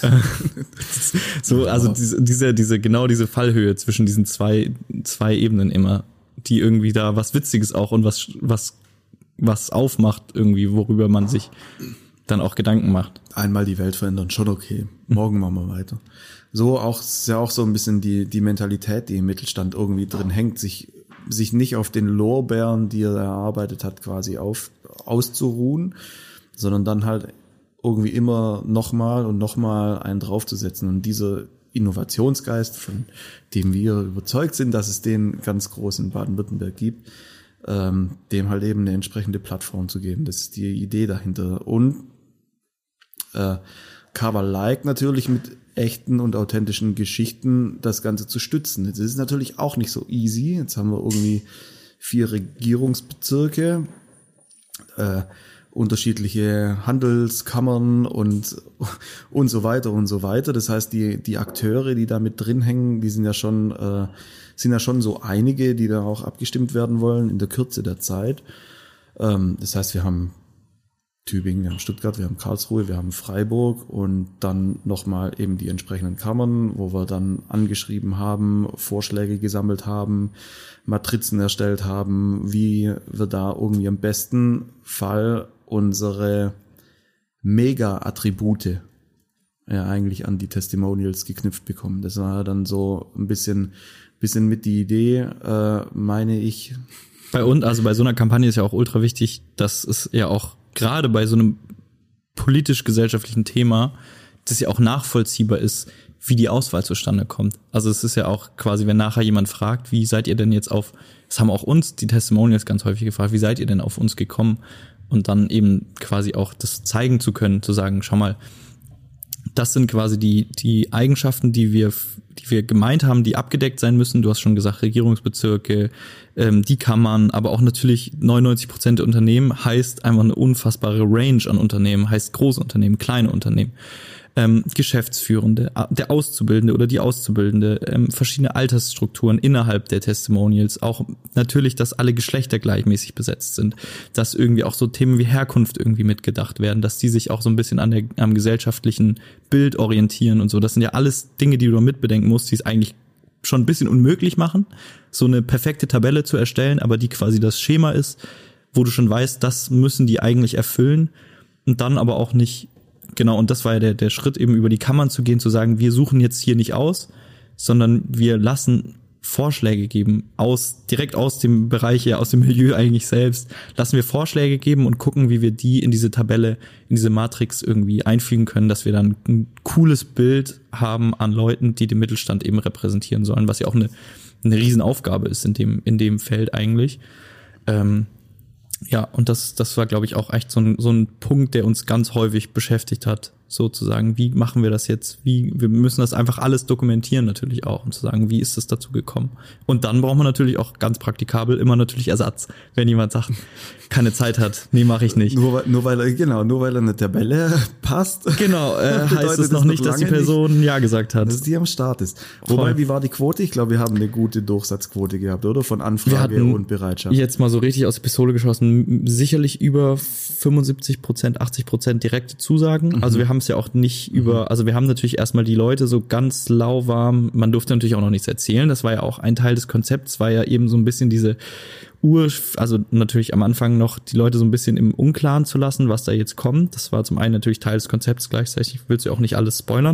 So, also diese, diese, diese, genau diese Fallhöhe zwischen diesen zwei, zwei Ebenen immer, die irgendwie da was Witziges auch und was, was was aufmacht irgendwie, worüber man sich dann auch Gedanken macht. Einmal die Welt verändern, schon okay. Morgen machen wir weiter. So auch, ist ja auch so ein bisschen die, die Mentalität, die im Mittelstand irgendwie drin hängt, sich, sich nicht auf den Lorbeeren, die er erarbeitet hat, quasi auf, auszuruhen, sondern dann halt irgendwie immer nochmal und nochmal einen draufzusetzen. Und dieser Innovationsgeist, von dem wir überzeugt sind, dass es den ganz groß in Baden-Württemberg gibt, Ähm, dem halt eben eine entsprechende Plattform zu geben. Das ist die Idee dahinter. Und äh, Cover-like natürlich mit echten und authentischen Geschichten das Ganze zu stützen. Das ist natürlich auch nicht so easy. Jetzt haben wir irgendwie vier Regierungsbezirke, äh, unterschiedliche Handelskammern und und so weiter und so weiter. Das heißt, die die Akteure, die da mit drin hängen, die sind ja schon äh, sind ja schon so einige, die da auch abgestimmt werden wollen in der Kürze der Zeit. Ähm, das heißt, wir haben Tübingen, wir haben Stuttgart, wir haben Karlsruhe, wir haben Freiburg und dann nochmal eben die entsprechenden Kammern, wo wir dann angeschrieben haben, Vorschläge gesammelt haben, Matrizen erstellt haben, wie wir da irgendwie am besten Fall unsere Mega-Attribute ja eigentlich an die Testimonials geknüpft bekommen. Das war dann so ein bisschen bisschen mit die Idee, äh, meine ich. Bei uns, also bei so einer Kampagne ist ja auch ultra wichtig, dass es ja auch gerade bei so einem politisch-gesellschaftlichen Thema das ja auch nachvollziehbar ist, wie die Auswahl zustande kommt. Also es ist ja auch quasi, wenn nachher jemand fragt, wie seid ihr denn jetzt auf, das haben auch uns die Testimonials ganz häufig gefragt, wie seid ihr denn auf uns gekommen? Und dann eben quasi auch das zeigen zu können, zu sagen, schau mal, das sind quasi die die Eigenschaften, die wir die wir gemeint haben, die abgedeckt sein müssen. Du hast schon gesagt, Regierungsbezirke, ähm, die Kammern, aber auch natürlich neunundneunzig Prozent der Unternehmen heißt einfach eine unfassbare Range an Unternehmen, heißt Großunternehmen, kleine Unternehmen. Ähm, Geschäftsführende, der Auszubildende oder die Auszubildende, ähm, verschiedene Altersstrukturen innerhalb der Testimonials, auch natürlich, dass alle Geschlechter gleichmäßig besetzt sind, dass irgendwie auch so Themen wie Herkunft irgendwie mitgedacht werden, dass die sich auch so ein bisschen an der, am gesellschaftlichen Bild orientieren und so. Das sind ja alles Dinge, die du noch mitbedenken musst, die es eigentlich schon ein bisschen unmöglich machen, so eine perfekte Tabelle zu erstellen, aber die quasi das Schema ist, wo du schon weißt, das müssen die eigentlich erfüllen und dann aber auch nicht. Genau, und das war ja der, der Schritt, eben über die Kammern zu gehen, zu sagen, wir suchen jetzt hier nicht aus, sondern wir lassen Vorschläge geben, aus direkt aus dem Bereich, ja, aus dem Milieu eigentlich selbst, lassen wir Vorschläge geben und gucken, wie wir die in diese Tabelle, in diese Matrix irgendwie einfügen können, dass wir dann ein cooles Bild haben an Leuten, die den Mittelstand eben repräsentieren sollen, was ja auch eine, eine Riesenaufgabe ist in dem, in dem Feld eigentlich. Ähm, Ja, und das das war, glaube ich, auch echt so ein so ein Punkt, der uns ganz häufig beschäftigt hat, sozusagen, wie machen wir das jetzt? Wie wir müssen das einfach alles dokumentieren natürlich auch, um zu sagen, wie ist es dazu gekommen? Und dann braucht man natürlich auch ganz praktikabel immer natürlich Ersatz, wenn jemand sagt, keine Zeit hat, nee, mache ich nicht. Nur, nur weil er genau, nur weil er eine Tabelle passt. Genau, äh, heißt es noch nicht, dass die Person nicht ja gesagt hat, dass die am Start ist. Wobei, Voll. wie war die Quote? Ich glaube, wir haben eine gute Durchsatzquote gehabt, oder? Von Anfrage und Bereitschaft. Jetzt mal so richtig aus der Pistole geschossen, sicherlich über fünfundsiebzig Prozent, achtzig Prozent direkte Zusagen. Mhm. Also wir haben es ja auch nicht über, also wir haben natürlich erstmal die Leute so ganz lauwarm, man durfte natürlich auch noch nichts erzählen, das war ja auch ein Teil des Konzepts, war ja eben so ein bisschen diese Ur, also natürlich am Anfang noch die Leute so ein bisschen im Unklaren zu lassen, was da jetzt kommt. Das war zum einen natürlich Teil des Konzepts, gleichzeitig willst du ja auch nicht alles spoilern.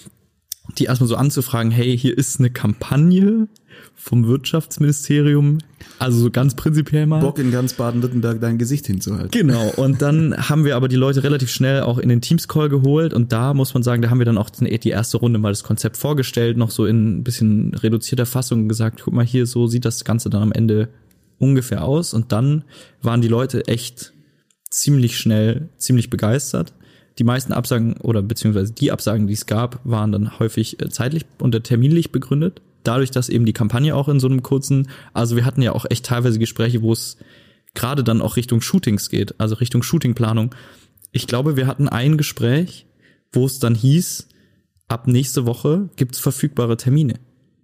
Die erstmal so anzufragen, hey, hier ist eine Kampagne vom Wirtschaftsministerium, also so ganz prinzipiell mal. Bock in ganz Baden-Württemberg dein Gesicht hinzuhalten. Genau, und dann haben wir aber die Leute relativ schnell auch in den Teams-Call geholt und da muss man sagen, da haben wir dann auch die erste Runde mal das Konzept vorgestellt, noch so in ein bisschen reduzierter Fassung gesagt, guck mal hier, so sieht das Ganze dann am Ende ungefähr aus und dann waren die Leute echt ziemlich schnell, ziemlich begeistert. Die meisten Absagen oder beziehungsweise die Absagen, die es gab, waren dann häufig zeitlich und terminlich begründet. Dadurch, dass eben die Kampagne auch in so einem kurzen, also wir hatten ja auch echt teilweise Gespräche, wo es gerade dann auch Richtung Shootings geht, also Richtung Shootingplanung. Ich glaube, wir hatten ein Gespräch, wo es dann hieß, ab nächste Woche gibt's verfügbare Termine.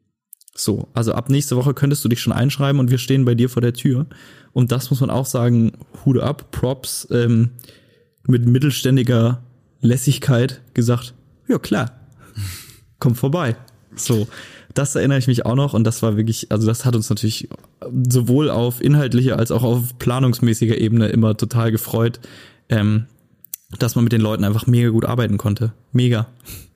So, also ab nächste Woche könntest du dich schon einschreiben und wir stehen bei dir vor der Tür. Und das muss man auch sagen, Hut ab, Props, ähm, mit mittelständiger Lässigkeit gesagt, ja klar, komm vorbei. So, das erinnere ich mich auch noch und das war wirklich, also das hat uns natürlich sowohl auf inhaltlicher als auch auf planungsmäßiger Ebene immer total gefreut, ähm, dass man mit den Leuten einfach mega gut arbeiten konnte. Mega.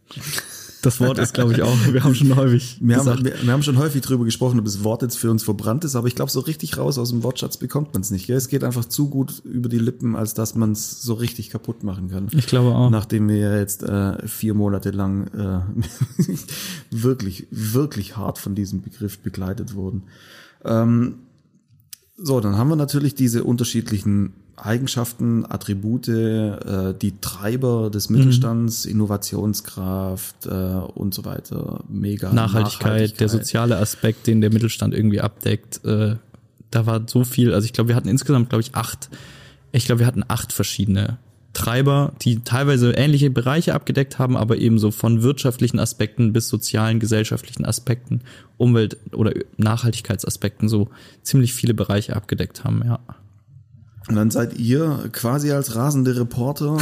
Das Wort ist, glaube ich, auch, wir haben schon häufig wir gesagt. Haben, wir, wir haben schon häufig drüber gesprochen, ob das Wort jetzt für uns verbrannt ist, aber ich glaube, so richtig raus aus dem Wortschatz bekommt man es nicht. Gell? Es geht einfach zu gut über die Lippen, als dass man es so richtig kaputt machen kann. Ich glaube auch. Nachdem wir ja jetzt äh, vier Monate lang äh, wirklich, wirklich hart von diesem Begriff begleitet wurden. Ähm, so, dann haben wir natürlich diese unterschiedlichen Eigenschaften, Attribute, äh, die Treiber des Mittelstands, mhm. Innovationskraft äh, und so weiter, mega Nachhaltigkeit, Nachhaltigkeit, der soziale Aspekt, den der Mittelstand irgendwie abdeckt, äh, da war so viel, also ich glaube, wir hatten insgesamt, glaube ich, acht, ich glaube, wir hatten acht verschiedene Treiber, die teilweise ähnliche Bereiche abgedeckt haben, aber eben so von wirtschaftlichen Aspekten bis sozialen, gesellschaftlichen Aspekten, Umwelt- oder Nachhaltigkeitsaspekten so ziemlich viele Bereiche abgedeckt haben, ja. Und dann seid ihr quasi als rasende Reporter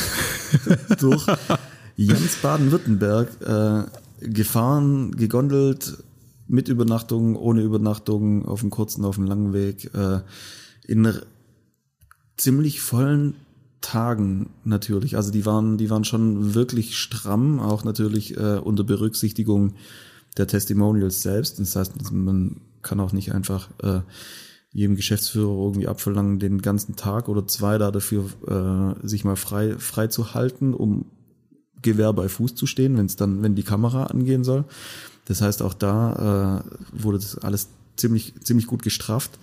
durch ganz Baden-Württemberg äh, gefahren, gegondelt, mit Übernachtung, ohne Übernachtung, auf dem kurzen, auf dem langen Weg, äh, in ziemlich vollen Tagen natürlich. Also die waren, die waren schon wirklich stramm, auch natürlich äh, unter Berücksichtigung der Testimonials selbst. Das heißt, man kann auch nicht einfach äh, jedem Geschäftsführer irgendwie abverlangen, den ganzen Tag oder zwei da dafür äh, sich mal frei frei zu halten, um Gewehr bei Fuß zu stehen, wenn es dann, wenn die Kamera angehen soll. Das heißt, auch da äh, wurde das alles ziemlich, ziemlich gut gestrafft.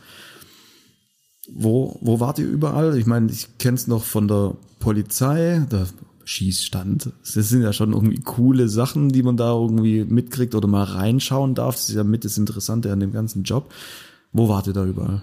Wo, wo wart ihr überall? Ich meine, ich kenn's noch von der Polizei, der Schießstand. Das sind ja schon irgendwie coole Sachen, die man da irgendwie mitkriegt oder mal reinschauen darf. Das ist ja mit das Interessante an dem ganzen Job. Wo wart ihr da überall?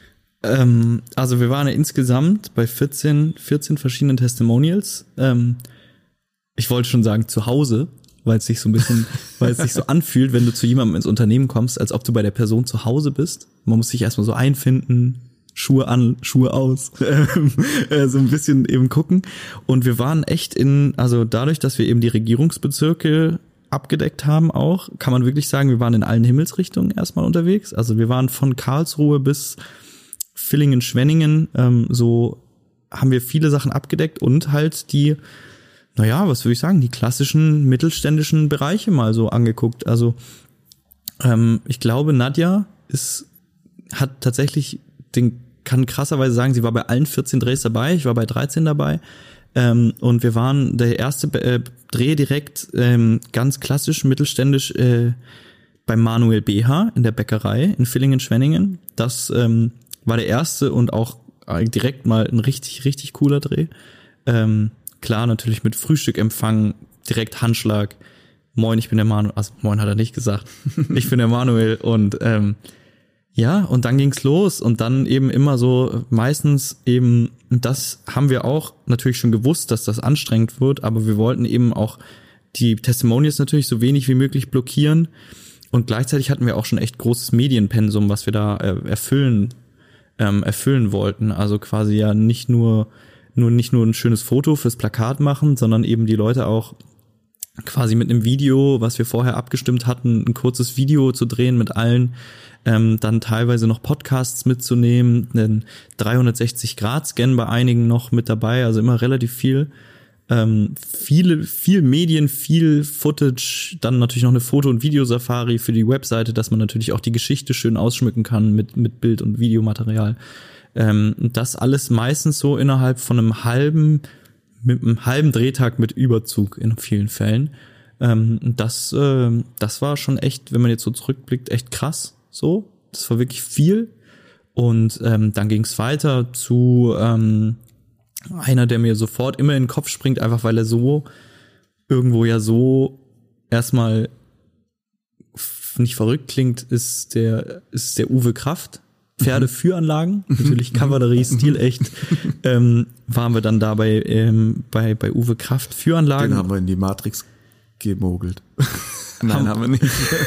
Ähm, also wir waren ja insgesamt bei vierzehn, vierzehn verschiedenen Testimonials. Ähm, ich wollte schon sagen zu Hause, weil es sich so ein bisschen, weil es sich so anfühlt, wenn du zu jemandem ins Unternehmen kommst, als ob du bei der Person zu Hause bist. Man muss sich erstmal so einfinden, Schuhe an, Schuhe aus, äh, so ein bisschen eben gucken. Und wir waren echt in, also dadurch, dass wir eben die Regierungsbezirke abgedeckt haben auch, kann man wirklich sagen, wir waren in allen Himmelsrichtungen erstmal unterwegs. Also wir waren von Karlsruhe bis Villingen, Schwenningen, ähm, so haben wir viele Sachen abgedeckt und halt die, naja, was würde ich sagen, die klassischen mittelständischen Bereiche mal so angeguckt. Also ähm, ich glaube, Nadja ist, hat tatsächlich den, kann krasserweise sagen, sie war bei allen vierzehn Drehs dabei, ich war bei dreizehn dabei. Ähm, und wir waren der erste äh, Dreh direkt ähm, ganz klassisch mittelständisch äh, bei Manuel B H in der Bäckerei in Villingen-Schwenningen. Das ähm, war der erste und auch direkt mal ein richtig, richtig cooler Dreh. Ähm, klar, natürlich mit Frühstückempfang, direkt Handschlag. Moin, ich bin der Manuel. Also moin hat er nicht gesagt. Ich bin der Manuel und ähm, ja, und dann ging's los und dann eben immer so meistens eben, das haben wir auch natürlich schon gewusst, dass das anstrengend wird, aber wir wollten eben auch die Testimonials natürlich so wenig wie möglich blockieren und gleichzeitig hatten wir auch schon echt großes Medienpensum, was wir da äh, erfüllen ähm, erfüllen wollten. Also quasi ja nicht nur nur nicht nur ein schönes Foto fürs Plakat machen, sondern eben die Leute auch quasi mit einem Video, was wir vorher abgestimmt hatten, ein kurzes Video zu drehen mit allen, ähm, dann teilweise noch Podcasts mitzunehmen, einen dreihundertsechzig Grad Scan bei einigen noch mit dabei, also immer relativ viel. Ähm, viele, viel Medien, viel Footage, dann natürlich noch eine Foto- und Videosafari für die Webseite, dass man natürlich auch die Geschichte schön ausschmücken kann mit, mit Bild- und Videomaterial. Ähm, das alles meistens so innerhalb von einem halben, mit einem halben Drehtag mit Überzug in vielen Fällen. Ähm, das, äh, das war schon echt, wenn man jetzt so zurückblickt, echt krass. So, das war wirklich viel. Und ähm, dann ging es weiter zu ähm, einer, der mir sofort immer in den Kopf springt, einfach weil er so irgendwo ja so erstmal nicht verrückt klingt, ist der ist der Uwe Kraft. Pferdeführanlagen, natürlich Kavallerie, stilecht, ähm, waren wir dann dabei ähm, bei bei Uwe Kraft Führanlagen. Den haben wir in die Matrix gemogelt. Nein, haben, haben wir nicht.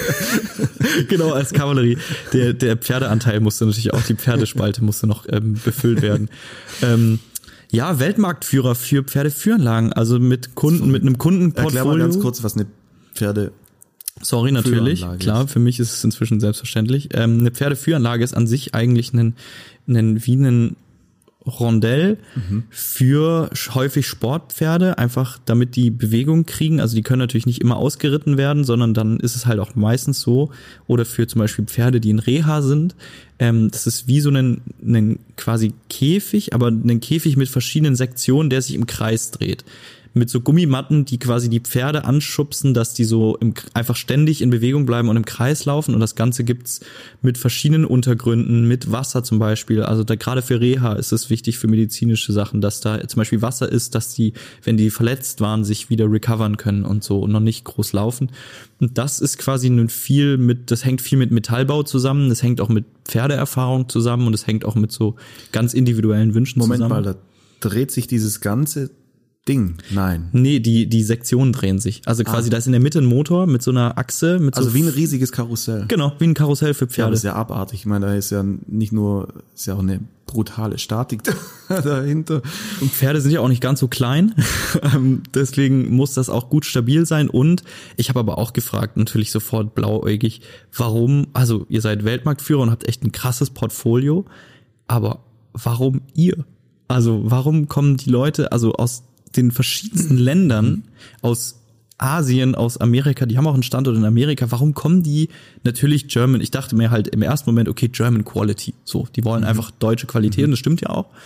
Genau, als Kavallerie. Der der Pferdeanteil musste natürlich auch, die Pferdespalte musste noch ähm, befüllt werden. Ähm, ja, Weltmarktführer für Pferdeführanlagen, also mit Kunden, mit einem Kundenportfolio. Erklär mal ganz kurz, was eine Pferde Sorry, natürlich. Klar, für mich ist es inzwischen selbstverständlich. Ähm, eine Pferdeführanlage ist an sich eigentlich ein, ein wie ein Rondell mhm. für häufig Sportpferde, einfach damit die Bewegung kriegen. Also die können natürlich nicht immer ausgeritten werden, sondern dann ist es halt auch meistens so, oder für zum Beispiel Pferde, die in Reha sind, ähm, das ist wie so ein, ein quasi Käfig, aber ein Käfig mit verschiedenen Sektionen, der sich im Kreis dreht. Mit so Gummimatten, die quasi die Pferde anschubsen, dass die so im, einfach ständig in Bewegung bleiben und im Kreis laufen. Und das Ganze gibt's mit verschiedenen Untergründen, mit Wasser zum Beispiel. Also da gerade für Reha ist es wichtig für medizinische Sachen, dass da zum Beispiel Wasser ist, dass die, wenn die verletzt waren, sich wieder recovern können und so und noch nicht groß laufen. Und das ist quasi ein viel mit, das hängt viel mit Metallbau zusammen, das hängt auch mit Pferdeerfahrung zusammen und es hängt auch mit so ganz individuellen Wünschen Moment zusammen. Moment mal, da dreht sich dieses ganze Ding, nein. Nee, die die Sektionen drehen sich. Also quasi, ah. da ist in der Mitte ein Motor mit so einer Achse. Mit also so wie ein riesiges Karussell. Genau, wie ein Karussell für Pferde. Ja, das ist ja abartig. Ich meine, da ist ja nicht nur, ist ja auch eine brutale Statik dahinter. Und Pferde sind ja auch nicht ganz so klein. Deswegen muss das auch gut stabil sein. Und ich habe aber auch gefragt, natürlich sofort blauäugig, warum, also ihr seid Weltmarktführer und habt echt ein krasses Portfolio, aber warum ihr? Also warum kommen die Leute, also aus den verschiedensten Ländern, aus Asien, aus Amerika, die haben auch einen Standort in Amerika, warum kommen die natürlich German, ich dachte mir halt im ersten Moment, okay, German Quality, so, die wollen mhm. einfach deutsche Qualität, mhm. und das stimmt ja auch,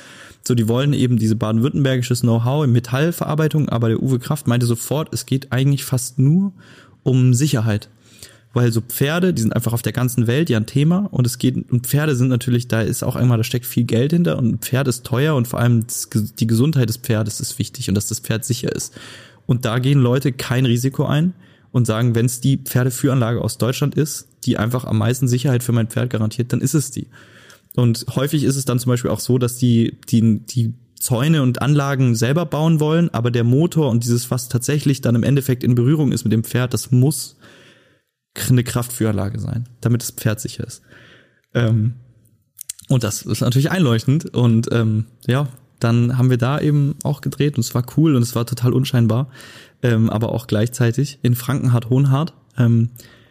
So, die wollen eben diese baden-württembergisches Know-how in Metallverarbeitung, aber der Uwe Kraft meinte sofort, es geht eigentlich fast nur um Sicherheit. Weil so Pferde, die sind einfach auf der ganzen Welt ja ein Thema und es geht, und Pferde sind natürlich, da ist auch einmal, da steckt viel Geld hinter und ein Pferd ist teuer und vor allem das, die Gesundheit des Pferdes ist wichtig und dass das Pferd sicher ist. Und da gehen Leute kein Risiko ein und sagen, wenn es die Pferdeführanlage aus Deutschland ist, die einfach am meisten Sicherheit für mein Pferd garantiert, dann ist es die. Und häufig ist es dann zum Beispiel auch so, dass die, die, die Zäune und Anlagen selber bauen wollen, aber der Motor und dieses, was tatsächlich dann im Endeffekt in Berührung ist mit dem Pferd, das muss eine Kraftführanlage sein, damit das Pferd sicher ist. Ähm, und das ist natürlich einleuchtend. Und ähm, ja, dann haben wir da eben auch gedreht und es war cool und es war total unscheinbar, ähm, aber auch gleichzeitig in Frankenhardt-Hohenhardt, ähm,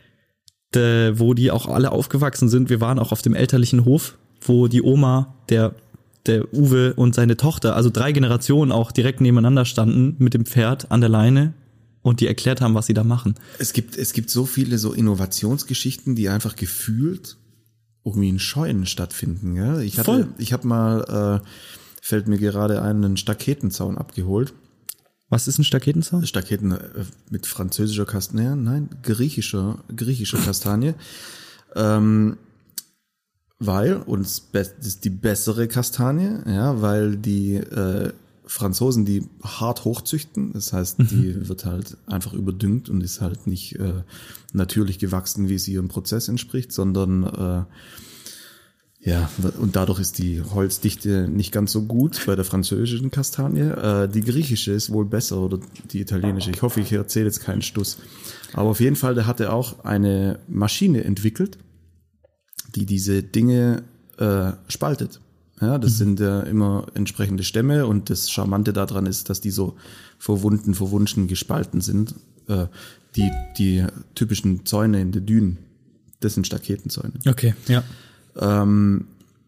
de, wo die auch alle aufgewachsen sind. Wir waren auch auf dem elterlichen Hof, wo die Oma, der der Uwe und seine Tochter, also drei Generationen auch direkt nebeneinander standen mit dem Pferd an der Leine und die erklärt haben, was sie da machen. Es gibt, es gibt so viele so Innovationsgeschichten, die einfach gefühlt irgendwie in Scheunen stattfinden. Ja? Ich hatte, Voll. ich habe mal, äh, fällt mir gerade ein, einen Staketenzaun abgeholt. Was ist ein Staketenzaun? Staketen äh, mit französischer Kastanie, nein, griechischer, griechischer Kastanie. ähm, weil, und das ist die bessere Kastanie, ja, weil die äh, Franzosen die hart hochzüchten, das heißt, die mhm. wird halt einfach überdüngt und ist halt nicht äh, natürlich gewachsen, wie es ihrem Prozess entspricht, sondern äh, ja, und dadurch ist die Holzdichte nicht ganz so gut bei der französischen Kastanie. Äh, die griechische ist wohl besser oder die italienische. Ich hoffe, ich erzähle jetzt keinen Stuss. Aber auf jeden Fall, der hatte auch eine Maschine entwickelt, die diese Dinge äh, spaltet. Ja, das mhm. sind ja immer entsprechende Stämme und das Charmante daran ist, dass die so verwunden, verwunschen, gespalten sind. Äh, die, die typischen Zäune in den Dünen, das sind Staketenzäune. Okay, ja. Ähm,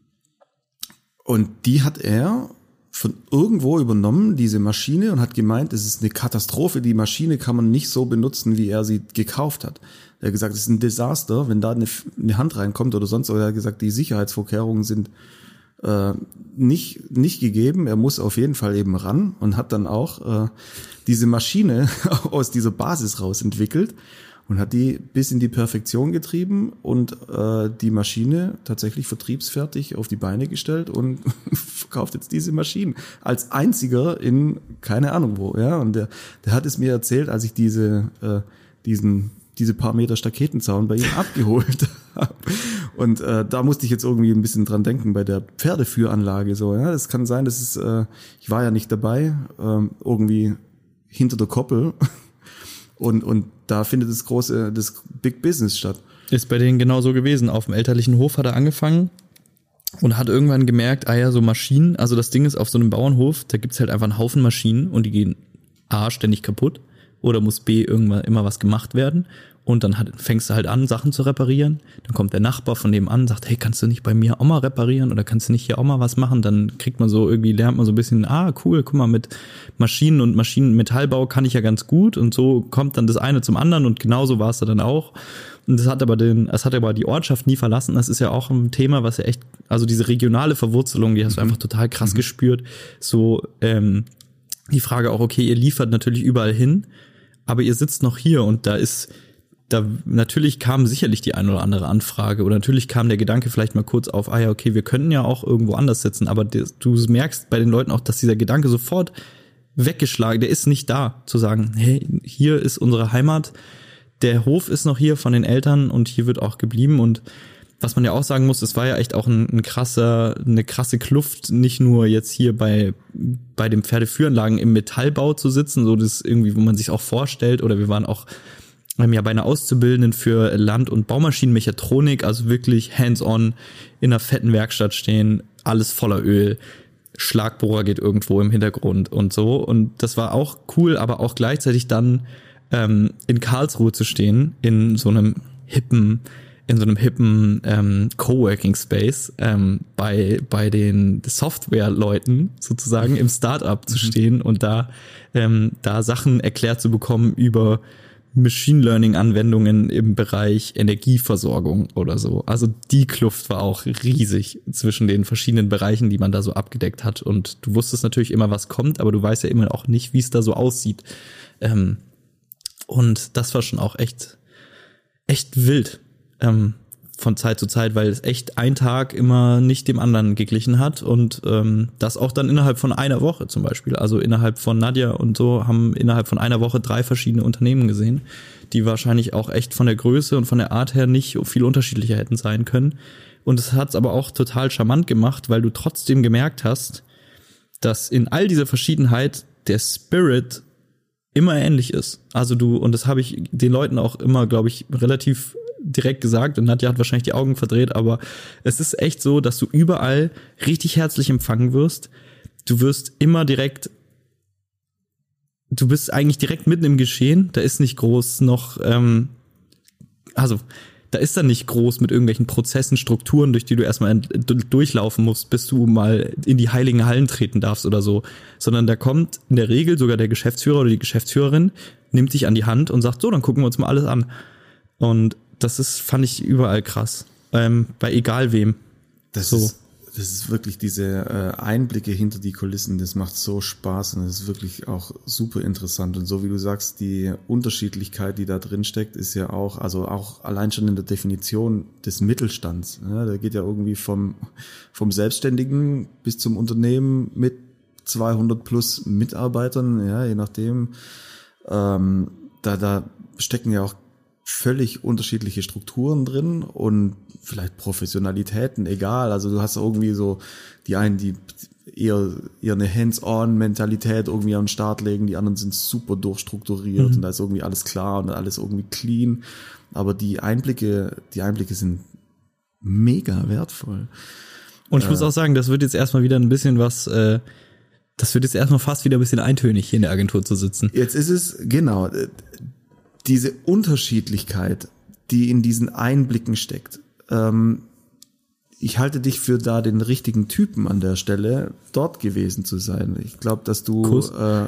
und die hat er von irgendwo übernommen, diese Maschine, und hat gemeint, es ist eine Katastrophe, die Maschine kann man nicht so benutzen, wie er sie gekauft hat. Er hat gesagt, es ist ein Desaster, wenn da eine, eine Hand reinkommt oder sonst, oder er hat gesagt, die Sicherheitsvorkehrungen sind äh, nicht, nicht gegeben, er muss auf jeden Fall eben ran und hat dann auch äh, diese Maschine aus dieser Basis raus entwickelt und hat die bis in die Perfektion getrieben und äh, die Maschine tatsächlich vertriebsfertig auf die Beine gestellt und verkauft jetzt diese Maschinen als einziger in keine Ahnung wo, ja, und der der hat es mir erzählt, als ich diese äh, diesen diese paar Meter Staketenzaun bei ihm abgeholt habe. Und äh, da musste ich jetzt irgendwie ein bisschen dran denken bei der Pferdeführanlage so, ja, das kann sein, dass es äh, ich war ja nicht dabei, äh, irgendwie hinter der Koppel. Und, und da findet das große, das Big Business statt. Ist bei denen genauso gewesen. Auf dem elterlichen Hof hat er angefangen und hat irgendwann gemerkt, ah ja, so Maschinen, also das Ding ist, auf so einem Bauernhof, da gibt's halt einfach einen Haufen Maschinen und die gehen A, ständig kaputt oder muss B, irgendwann immer was gemacht werden. Und dann hat, fängst du halt an, Sachen zu reparieren. Dann kommt der Nachbar von nebenan und sagt, hey, kannst du nicht bei mir auch mal reparieren oder kannst du nicht hier auch mal was machen? Dann kriegt man so irgendwie, lernt man so ein bisschen, ah, cool, guck mal, mit Maschinen und Maschinenmetallbau kann ich ja ganz gut. Und so kommt dann das eine zum anderen und genauso war es da dann auch. Und das hat aber den, es hat aber die Ortschaft nie verlassen. Das ist ja auch ein Thema, was ja echt, also diese regionale Verwurzelung, die hast du einfach total krass mhm. gespürt. So, ähm, die Frage auch, okay, ihr liefert natürlich überall hin, aber ihr sitzt noch hier und da ist, da natürlich kam sicherlich die ein oder andere Anfrage oder natürlich kam der Gedanke vielleicht mal kurz auf, ah ja, okay, wir könnten ja auch irgendwo anders sitzen, aber du merkst bei den Leuten auch, dass dieser Gedanke sofort weggeschlagen, der ist nicht da, zu sagen, hey, hier ist unsere Heimat, der Hof ist noch hier von den Eltern und hier wird auch geblieben. Und was man ja auch sagen muss, es war ja echt auch ein, ein krasser, eine krasse Kluft, nicht nur jetzt hier bei bei den Pferdeführanlagen im Metallbau zu sitzen, so das irgendwie, wo man sich auch vorstellt, oder wir waren auch Wir haben ja bei einer Auszubildenden für Land- und Baumaschinenmechatronik, also wirklich hands-on in einer fetten Werkstatt stehen, alles voller Öl, Schlagbohrer geht irgendwo im Hintergrund und so. Und das war auch cool, aber auch gleichzeitig dann ähm, in Karlsruhe zu stehen, in so einem hippen, in so einem hippen ähm, Coworking Space, ähm, bei bei den Software-Leuten sozusagen im Startup zu stehen und da ähm, da Sachen erklärt zu bekommen über Machine Learning Anwendungen im Bereich Energieversorgung oder so. Also die Kluft war auch riesig zwischen den verschiedenen Bereichen, die man da so abgedeckt hat. Und du wusstest natürlich immer, was kommt, aber du weißt ja immer auch nicht, wie es da so aussieht. Ähm, und das war schon auch echt, echt wild. Ähm, von Zeit zu Zeit, weil es echt ein Tag immer nicht dem anderen geglichen hat und ähm, das auch dann innerhalb von einer Woche zum Beispiel, also innerhalb von Nadja und so haben innerhalb von einer Woche drei verschiedene Unternehmen gesehen, die wahrscheinlich auch echt von der Größe und von der Art her nicht viel unterschiedlicher hätten sein können und es hat's aber auch total charmant gemacht, weil du trotzdem gemerkt hast, dass in all dieser Verschiedenheit der Spirit immer ähnlich ist. Also du, und das habe ich den Leuten auch immer, glaube ich, relativ direkt gesagt und Nadja hat wahrscheinlich die Augen verdreht, aber es ist echt so, dass du überall richtig herzlich empfangen wirst. Du wirst immer direkt, du bist eigentlich direkt mitten im Geschehen. Da ist nicht groß noch, ähm, also da ist dann nicht groß mit irgendwelchen Prozessen, Strukturen, durch die du erstmal durchlaufen musst, bis du mal in die heiligen Hallen treten darfst oder so, sondern da kommt in der Regel sogar der Geschäftsführer oder die Geschäftsführerin, nimmt dich an die Hand und sagt, so, dann gucken wir uns mal alles an. Und das ist, fand ich überall krass, ähm, bei egal wem. Das so. ist, das ist wirklich diese äh, Einblicke hinter die Kulissen, das macht so Spaß und das ist wirklich auch super interessant. Und so wie du sagst, die Unterschiedlichkeit, die da drin steckt, ist ja auch, also auch allein schon in der Definition des Mittelstands. Ja, da geht ja irgendwie vom, vom Selbstständigen bis zum Unternehmen mit zweihundert plus Mitarbeitern, ja, je nachdem. Ähm, da, da stecken ja auch völlig unterschiedliche Strukturen drin und vielleicht Professionalitäten, egal. Also du hast irgendwie so die einen, die eher eher eine Hands-on-Mentalität irgendwie an den Start legen, die anderen sind super durchstrukturiert mhm. und da ist irgendwie alles klar und alles irgendwie clean. Aber die Einblicke, die Einblicke sind mega wertvoll. Und ich äh, muss auch sagen, das wird jetzt erstmal wieder ein bisschen was, äh, das wird jetzt erstmal fast wieder ein bisschen eintönig, hier in der Agentur zu sitzen. Jetzt ist es, genau, diese Unterschiedlichkeit, die in diesen Einblicken steckt. Ähm, ich halte dich für da den richtigen Typen an der Stelle, dort gewesen zu sein. Ich glaube, dass du äh,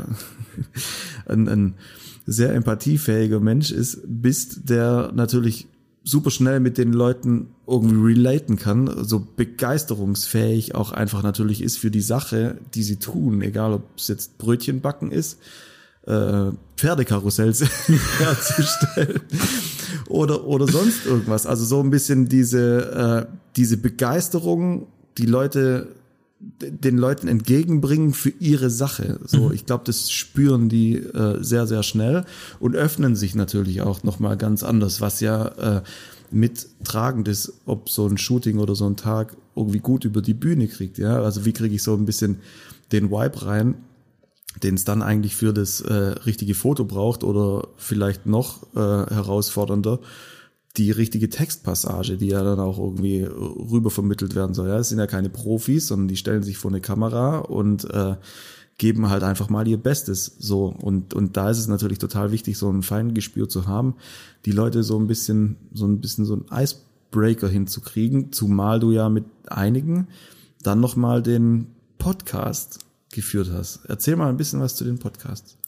ein, ein sehr empathiefähiger Mensch ist, bist, der natürlich super schnell mit den Leuten irgendwie relaten kann, so begeisterungsfähig auch einfach natürlich ist für die Sache, die sie tun, egal ob es jetzt Brötchen backen ist, äh, Pferdekarussells herzustellen oder oder sonst irgendwas. Also so ein bisschen diese äh, diese Begeisterung, die Leute den Leuten entgegenbringen für ihre Sache. So, ich glaube, das spüren die äh, sehr sehr schnell und öffnen sich natürlich auch noch mal ganz anders, was ja äh, mittragend ist, ob so ein Shooting oder so ein Tag irgendwie gut über die Bühne kriegt. Ja, also wie kriege ich so ein bisschen den Vibe rein, den es dann eigentlich für das äh, richtige Foto braucht oder vielleicht noch äh, herausfordernder, die richtige Textpassage, die ja dann auch irgendwie rüber vermittelt werden soll. Ja, es sind ja keine Profis, sondern die stellen sich vor eine Kamera und äh, geben halt einfach mal ihr Bestes. So und und da ist es natürlich total wichtig, so ein Feingespür zu haben, die Leute so ein bisschen so ein bisschen so ein Icebreaker hinzukriegen, zumal du ja mit einigen dann noch mal den Podcast geführt hast. Erzähl mal ein bisschen was zu den Podcasts.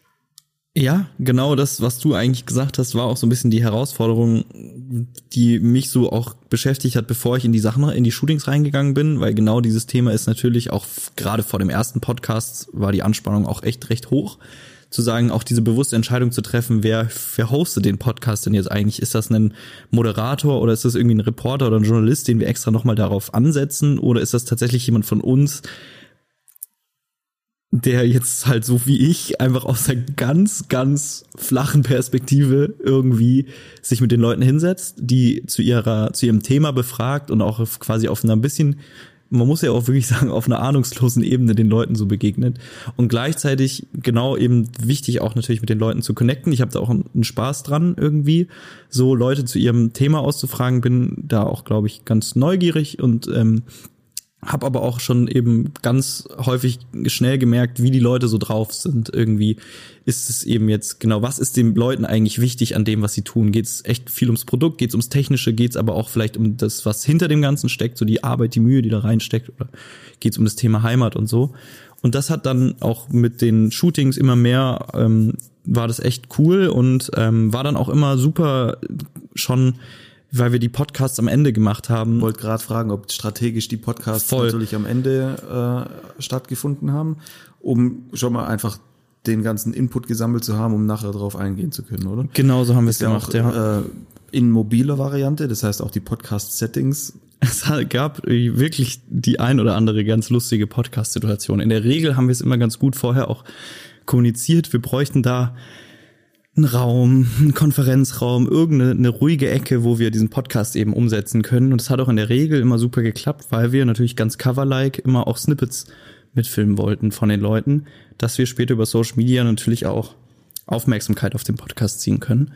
Ja, genau das, was du eigentlich gesagt hast, war auch so ein bisschen die Herausforderung, die mich so auch beschäftigt hat, bevor ich in die Sachen, in die Shootings reingegangen bin, weil genau dieses Thema ist natürlich auch gerade vor dem ersten Podcast war die Anspannung auch echt recht hoch, zu sagen, auch diese bewusste Entscheidung zu treffen, wer, wer hostet den Podcast denn jetzt eigentlich? Ist das ein Moderator oder ist das irgendwie ein Reporter oder ein Journalist, den wir extra nochmal darauf ansetzen oder ist das tatsächlich jemand von uns, der jetzt halt so wie ich einfach aus einer ganz, ganz flachen Perspektive irgendwie sich mit den Leuten hinsetzt, die zu ihrer, zu ihrem Thema befragt und auch quasi auf einer ein bisschen, man muss ja auch wirklich sagen, auf einer ahnungslosen Ebene den Leuten so begegnet und gleichzeitig genau eben wichtig auch natürlich mit den Leuten zu connecten. Ich habe da auch einen Spaß dran irgendwie, so Leute zu ihrem Thema auszufragen, bin da auch, glaube ich, ganz neugierig und ähm, hab aber auch schon eben ganz häufig schnell gemerkt, wie die Leute so drauf sind. Irgendwie ist es eben jetzt, genau, was ist den Leuten eigentlich wichtig an dem, was sie tun? Geht es echt viel ums Produkt? Geht es ums Technische? Geht es aber auch vielleicht um das, was hinter dem Ganzen steckt, so die Arbeit, die Mühe, die da reinsteckt? Oder geht es um das Thema Heimat und so? Und das hat dann auch mit den Shootings immer mehr ähm, war das echt cool und ähm, war dann auch immer super schon, weil wir die Podcasts am Ende gemacht haben. Ich wollte gerade fragen, ob strategisch die Podcasts Voll. natürlich am Ende äh, stattgefunden haben, um schon mal einfach den ganzen Input gesammelt zu haben, um nachher darauf eingehen zu können, oder? Genau so haben wir es ja gemacht, auch, ja. Äh, in mobiler Variante, das heißt auch die Podcast-Settings. Es gab wirklich die ein oder andere ganz lustige Podcast-Situation. In der Regel haben wir es immer ganz gut vorher auch kommuniziert. Wir bräuchten da einen Raum, einen Konferenzraum, irgendeine eine ruhige Ecke, wo wir diesen Podcast eben umsetzen können. Und es hat auch in der Regel immer super geklappt, weil wir natürlich ganz cover-like immer auch Snippets mitfilmen wollten von den Leuten, dass wir später über Social Media natürlich auch Aufmerksamkeit auf den Podcast ziehen können.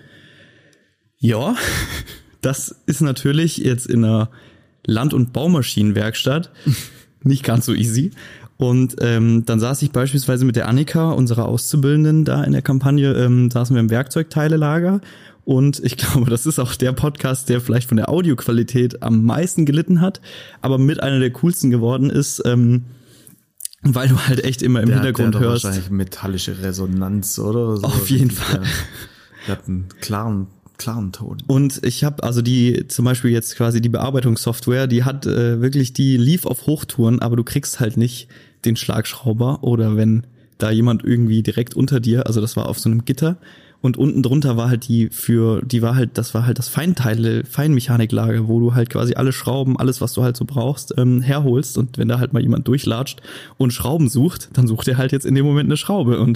Ja, das ist natürlich jetzt in einer Land- und Baumaschinenwerkstatt nicht ganz so easy. Und ähm, dann saß ich beispielsweise mit der Annika, unserer Auszubildenden, da in der Kampagne, ähm, saßen wir im Werkzeugteilelager. Und ich glaube, das ist auch der Podcast, der vielleicht von der Audioqualität am meisten gelitten hat, aber mit einer der coolsten geworden ist, ähm, weil du halt echt immer im der, Hintergrund der hat hörst. Wahrscheinlich metallische Resonanz, oder? So. Auf jeden Fall. Der, der hat einen klaren, klaren Ton. Und ich habe also die, zum Beispiel jetzt quasi die Bearbeitungssoftware, die hat äh, wirklich, die lief auf Hochtouren, aber du kriegst halt nicht den Schlagschrauber oder wenn da jemand irgendwie direkt unter dir, also das war auf so einem Gitter und unten drunter war halt die für, die war halt, das war halt das Feinteile, Feinmechaniklager, wo du halt quasi alle Schrauben, alles was du halt so brauchst, ähm, herholst und wenn da halt mal jemand durchlatscht und Schrauben sucht, dann sucht er halt jetzt in dem Moment eine Schraube und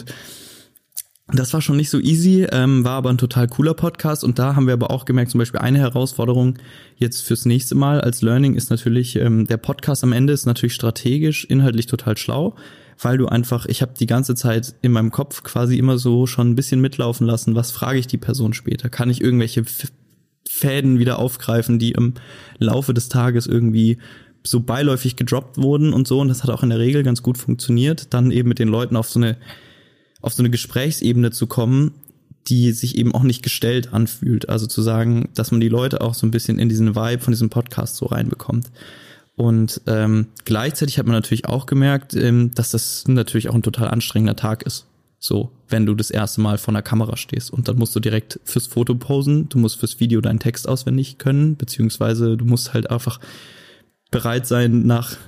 das war schon nicht so easy, ähm, war aber ein total cooler Podcast und da haben wir aber auch gemerkt, zum Beispiel eine Herausforderung jetzt fürs nächste Mal als Learning ist natürlich, ähm, der Podcast am Ende ist natürlich strategisch, inhaltlich total schlau, weil du einfach, ich habe die ganze Zeit in meinem Kopf quasi immer so schon ein bisschen mitlaufen lassen, was frage ich die Person später, kann ich irgendwelche F- Fäden wieder aufgreifen, die im Laufe des Tages irgendwie so beiläufig gedroppt wurden und so und das hat auch in der Regel ganz gut funktioniert, dann eben mit den Leuten auf so eine auf so eine Gesprächsebene zu kommen, die sich eben auch nicht gestellt anfühlt. Also zu sagen, dass man die Leute auch so ein bisschen in diesen Vibe von diesem Podcast so reinbekommt. Und ähm, gleichzeitig hat man natürlich auch gemerkt, ähm, dass das natürlich auch ein total anstrengender Tag ist. So, wenn du das erste Mal vor einer Kamera stehst und dann musst du direkt fürs Foto posen, du musst fürs Video deinen Text auswendig können, beziehungsweise du musst halt einfach bereit sein, nach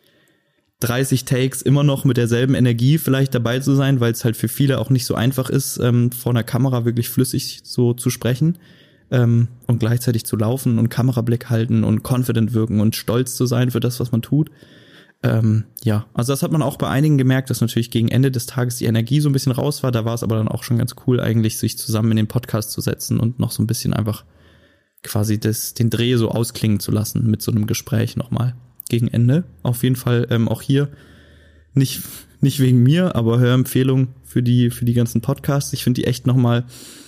dreißig Takes immer noch mit derselben Energie vielleicht dabei zu sein, weil es halt für viele auch nicht so einfach ist, ähm, vor einer Kamera wirklich flüssig so zu sprechen ähm, und gleichzeitig zu laufen und Kamerablick halten und confident wirken und stolz zu sein für das, was man tut. Ähm, ja, also das hat man auch bei einigen gemerkt, dass natürlich gegen Ende des Tages die Energie so ein bisschen raus war. Da war es aber dann auch schon ganz cool eigentlich, sich zusammen in den Podcast zu setzen und noch so ein bisschen einfach quasi das, den Dreh so ausklingen zu lassen mit so einem Gespräch nochmal. Gegen Ende. Auf jeden Fall ähm, auch hier nicht nicht wegen mir, aber Hörempfehlung für die für die ganzen Podcasts. Ich finde die echt nochmal,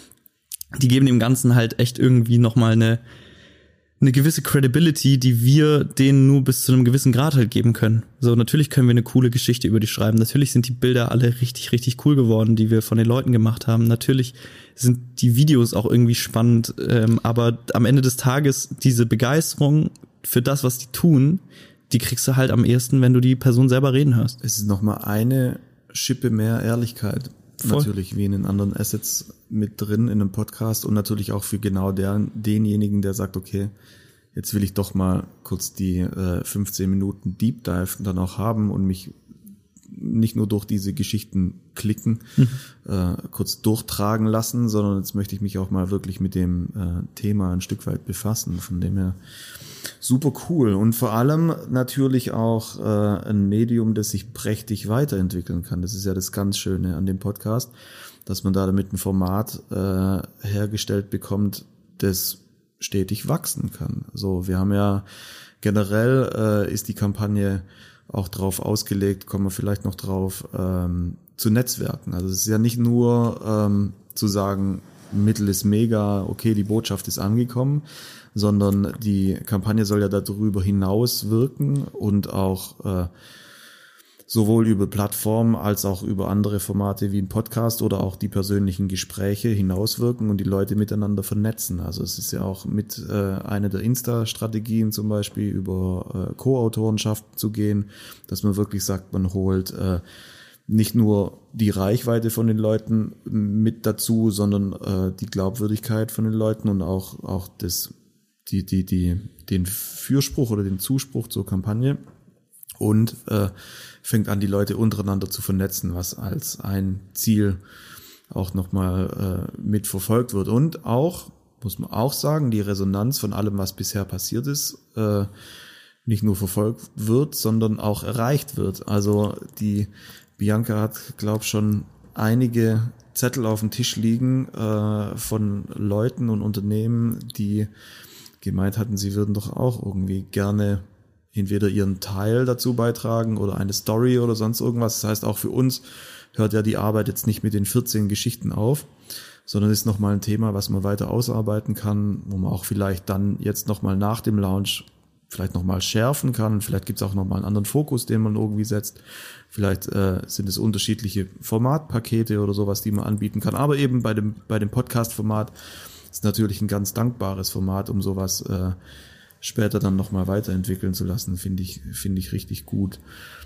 die geben dem Ganzen halt echt irgendwie nochmal eine eine gewisse Credibility, die wir denen nur bis zu einem gewissen Grad halt geben können. So, natürlich können wir eine coole Geschichte über die schreiben. Natürlich sind die Bilder alle richtig, richtig cool geworden, die wir von den Leuten gemacht haben. Natürlich sind die Videos auch irgendwie spannend, ähm, aber am Ende des Tages diese Begeisterung für das, was die tun, die kriegst du halt am ehesten, wenn du die Person selber reden hörst. Es ist nochmal eine Schippe mehr Ehrlichkeit, Voll. Natürlich wie in den anderen Assets mit drin in einem Podcast und natürlich auch für genau der, denjenigen, der sagt, okay, jetzt will ich doch mal kurz die äh, fünfzehn Minuten Deep Dive dann auch haben und mich nicht nur durch diese Geschichten klicken, mhm. äh, kurz durchtragen lassen, sondern jetzt möchte ich mich auch mal wirklich mit dem äh, Thema ein Stück weit befassen. Von dem her super cool und vor allem natürlich auch äh, ein Medium, das sich prächtig weiterentwickeln kann. Das ist ja das ganz Schöne an dem Podcast, dass man da damit ein Format äh, hergestellt bekommt, das stetig wachsen kann. So, wir haben ja generell äh, ist die Kampagne auch drauf ausgelegt, kommen wir vielleicht noch drauf, ähm, zu Netzwerken. Also es ist ja nicht nur ähm, zu sagen, Mittel ist mega, okay, die Botschaft ist angekommen, sondern die Kampagne soll ja darüber hinaus wirken und auch äh, sowohl über Plattformen als auch über andere Formate wie ein Podcast oder auch die persönlichen Gespräche hinauswirken und die Leute miteinander vernetzen. Also es ist ja auch mit äh, einer der Insta-Strategien zum Beispiel über äh, Co-Autorenschaft zu gehen, dass man wirklich sagt, man holt äh, nicht nur die Reichweite von den Leuten mit dazu, sondern äh, die Glaubwürdigkeit von den Leuten und auch auch das die die die den Fürspruch oder den Zuspruch zur Kampagne und äh, fängt an, die Leute untereinander zu vernetzen, was als ein Ziel auch nochmal äh, mit verfolgt wird. Und auch, muss man auch sagen, die Resonanz von allem, was bisher passiert ist, äh, nicht nur verfolgt wird, sondern auch erreicht wird. Also die Bianca hat, glaube ich, schon einige Zettel auf dem Tisch liegen äh, von Leuten und Unternehmen, die gemeint hatten, sie würden doch auch irgendwie gerne entweder ihren Teil dazu beitragen oder eine Story oder sonst irgendwas. Das heißt, auch für uns hört ja die Arbeit jetzt nicht mit den vierzehn Geschichten auf, sondern ist nochmal ein Thema, was man weiter ausarbeiten kann, wo man auch vielleicht dann jetzt nochmal nach dem Launch vielleicht nochmal schärfen kann. Vielleicht gibt es auch nochmal einen anderen Fokus, den man irgendwie setzt. Vielleicht äh, sind es unterschiedliche Formatpakete oder sowas, die man anbieten kann. Aber eben bei dem bei dem Podcast-Format ist natürlich ein ganz dankbares Format, um sowas äh, später dann nochmal weiterentwickeln zu lassen. Finde ich, finde ich richtig gut.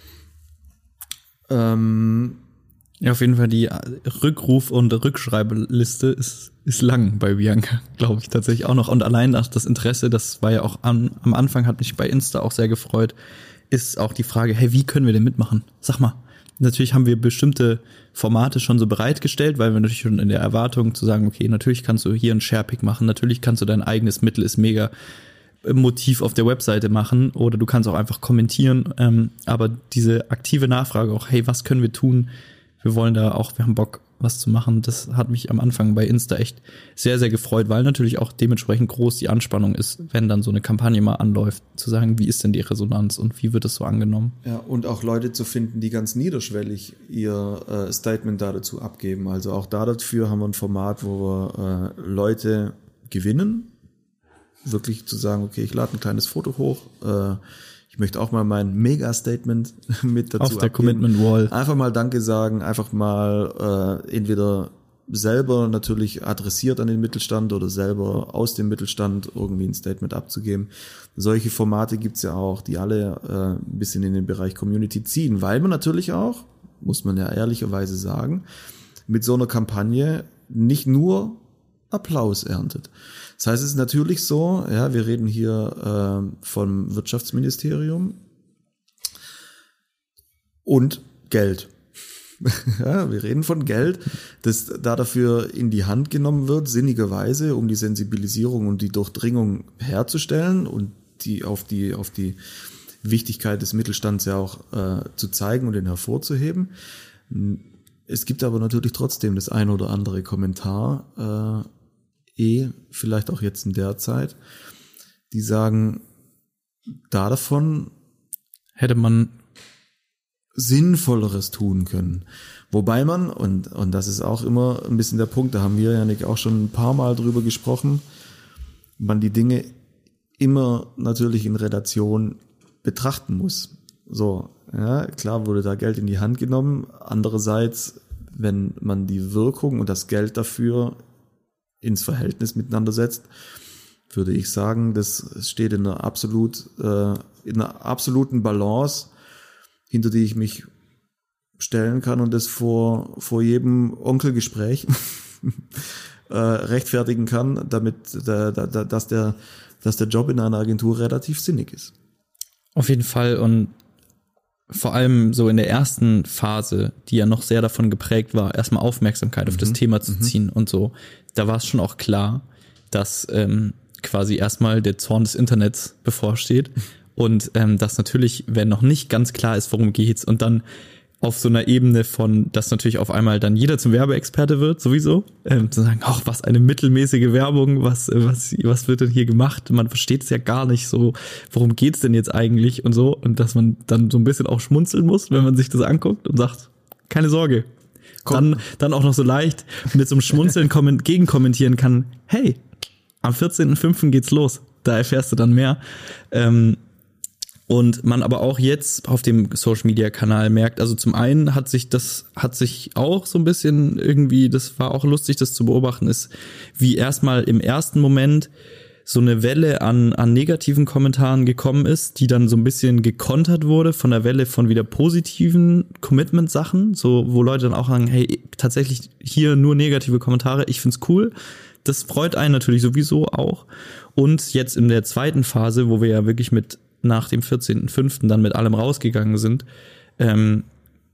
Ähm, Ja, auf jeden Fall die Rückruf- und Rückschreibliste ist ist lang bei Bianca, glaube ich tatsächlich auch noch. Und allein das, das Interesse, das war ja auch an, am Anfang, hat mich bei Insta auch sehr gefreut, ist auch die Frage, hey, wie können wir denn mitmachen? Sag mal. Natürlich haben wir bestimmte Formate schon so bereitgestellt, weil wir natürlich schon in der Erwartung zu sagen, okay, natürlich kannst du hier einen Sharepick machen, natürlich kannst du dein eigenes Mittel ist mega Motiv auf der Webseite machen oder du kannst auch einfach kommentieren, ähm, aber diese aktive Nachfrage auch, hey, was können wir tun? Wir wollen da auch, wir haben Bock, was zu machen. Das hat mich am Anfang bei Insta echt sehr, sehr gefreut, weil natürlich auch dementsprechend groß die Anspannung ist, wenn dann so eine Kampagne mal anläuft, zu sagen, wie ist denn die Resonanz und wie wird es so angenommen? Ja, und auch Leute zu finden, die ganz niederschwellig ihr äh, Statement da dazu abgeben. Also auch da dafür haben wir ein Format, wo wir äh, Leute gewinnen, wirklich zu sagen, okay, ich lade ein kleines Foto hoch, äh, ich möchte auch mal mein Mega-Statement mit dazu auf der abgeben. Commitment Wall. Einfach mal Danke sagen, einfach mal äh, entweder selber natürlich adressiert an den Mittelstand oder selber aus dem Mittelstand irgendwie ein Statement abzugeben. Solche Formate gibt's ja auch, die alle äh, ein bisschen in den Bereich Community ziehen, weil man natürlich auch, muss man ja ehrlicherweise sagen, mit so einer Kampagne nicht nur Applaus erntet. Das heißt, es ist natürlich so, ja, wir reden hier äh, vom Wirtschaftsministerium und Geld. Ja, wir reden von Geld, das da dafür in die Hand genommen wird, sinnigerweise, um die Sensibilisierung und die Durchdringung herzustellen und die auf die auf die Wichtigkeit des Mittelstands ja auch äh, zu zeigen und den hervorzuheben. Es gibt aber natürlich trotzdem das ein oder andere Kommentar, äh, eh, vielleicht auch jetzt in der Zeit, die sagen, da davon hätte man Sinnvolleres tun können. Wobei man, und und das ist auch immer ein bisschen der Punkt, da haben wir, Janik, auch schon ein paar Mal drüber gesprochen, man die Dinge immer natürlich in Relation betrachten muss. So, ja, klar wurde da Geld in die Hand genommen. Andererseits, wenn man die Wirkung und das Geld dafür ins Verhältnis miteinander setzt, würde ich sagen, das steht in einer absolut, äh, in einer absoluten Balance, hinter die ich mich stellen kann und das vor, vor jedem Onkelgespräch äh, rechtfertigen kann, damit, da, da, da, dass der, dass der Job in einer Agentur relativ sinnig ist. Auf jeden Fall und vor allem so in der ersten Phase, die ja noch sehr davon geprägt war, erstmal Aufmerksamkeit auf mhm. das Thema zu ziehen mhm. und so, da war es schon auch klar, dass ähm, quasi erstmal der Zorn des Internets bevorsteht und ähm, dass natürlich, wenn noch nicht ganz klar ist, worum geht's und dann auf so einer Ebene von, dass natürlich auf einmal dann jeder zum Werbeexperte wird, sowieso, ähm, zu sagen, ach, was eine mittelmäßige Werbung, was was was wird denn hier gemacht? Man versteht es ja gar nicht so, worum geht's denn jetzt eigentlich und so und dass man dann so ein bisschen auch schmunzeln muss, wenn man sich das anguckt und sagt, keine Sorge. Komm. Dann dann auch noch so leicht mit so einem Schmunzeln komment- gegenkommentieren kann, hey, am vierzehnten fünften geht's los, da erfährst du dann mehr. Ähm, Und man aber auch jetzt auf dem Social-Media-Kanal merkt, also zum einen hat sich das, hat sich auch so ein bisschen irgendwie, das war auch lustig, das zu beobachten, ist, wie erstmal im ersten Moment so eine Welle an, an negativen Kommentaren gekommen ist, die dann so ein bisschen gekontert wurde von der Welle von wieder positiven Commitment-Sachen, so wo Leute dann auch sagen, hey, tatsächlich hier nur negative Kommentare, ich find's cool. Das freut einen natürlich sowieso auch. Und jetzt in der zweiten Phase, wo wir ja wirklich mit nach dem vierzehnten fünften dann mit allem rausgegangen sind, ähm,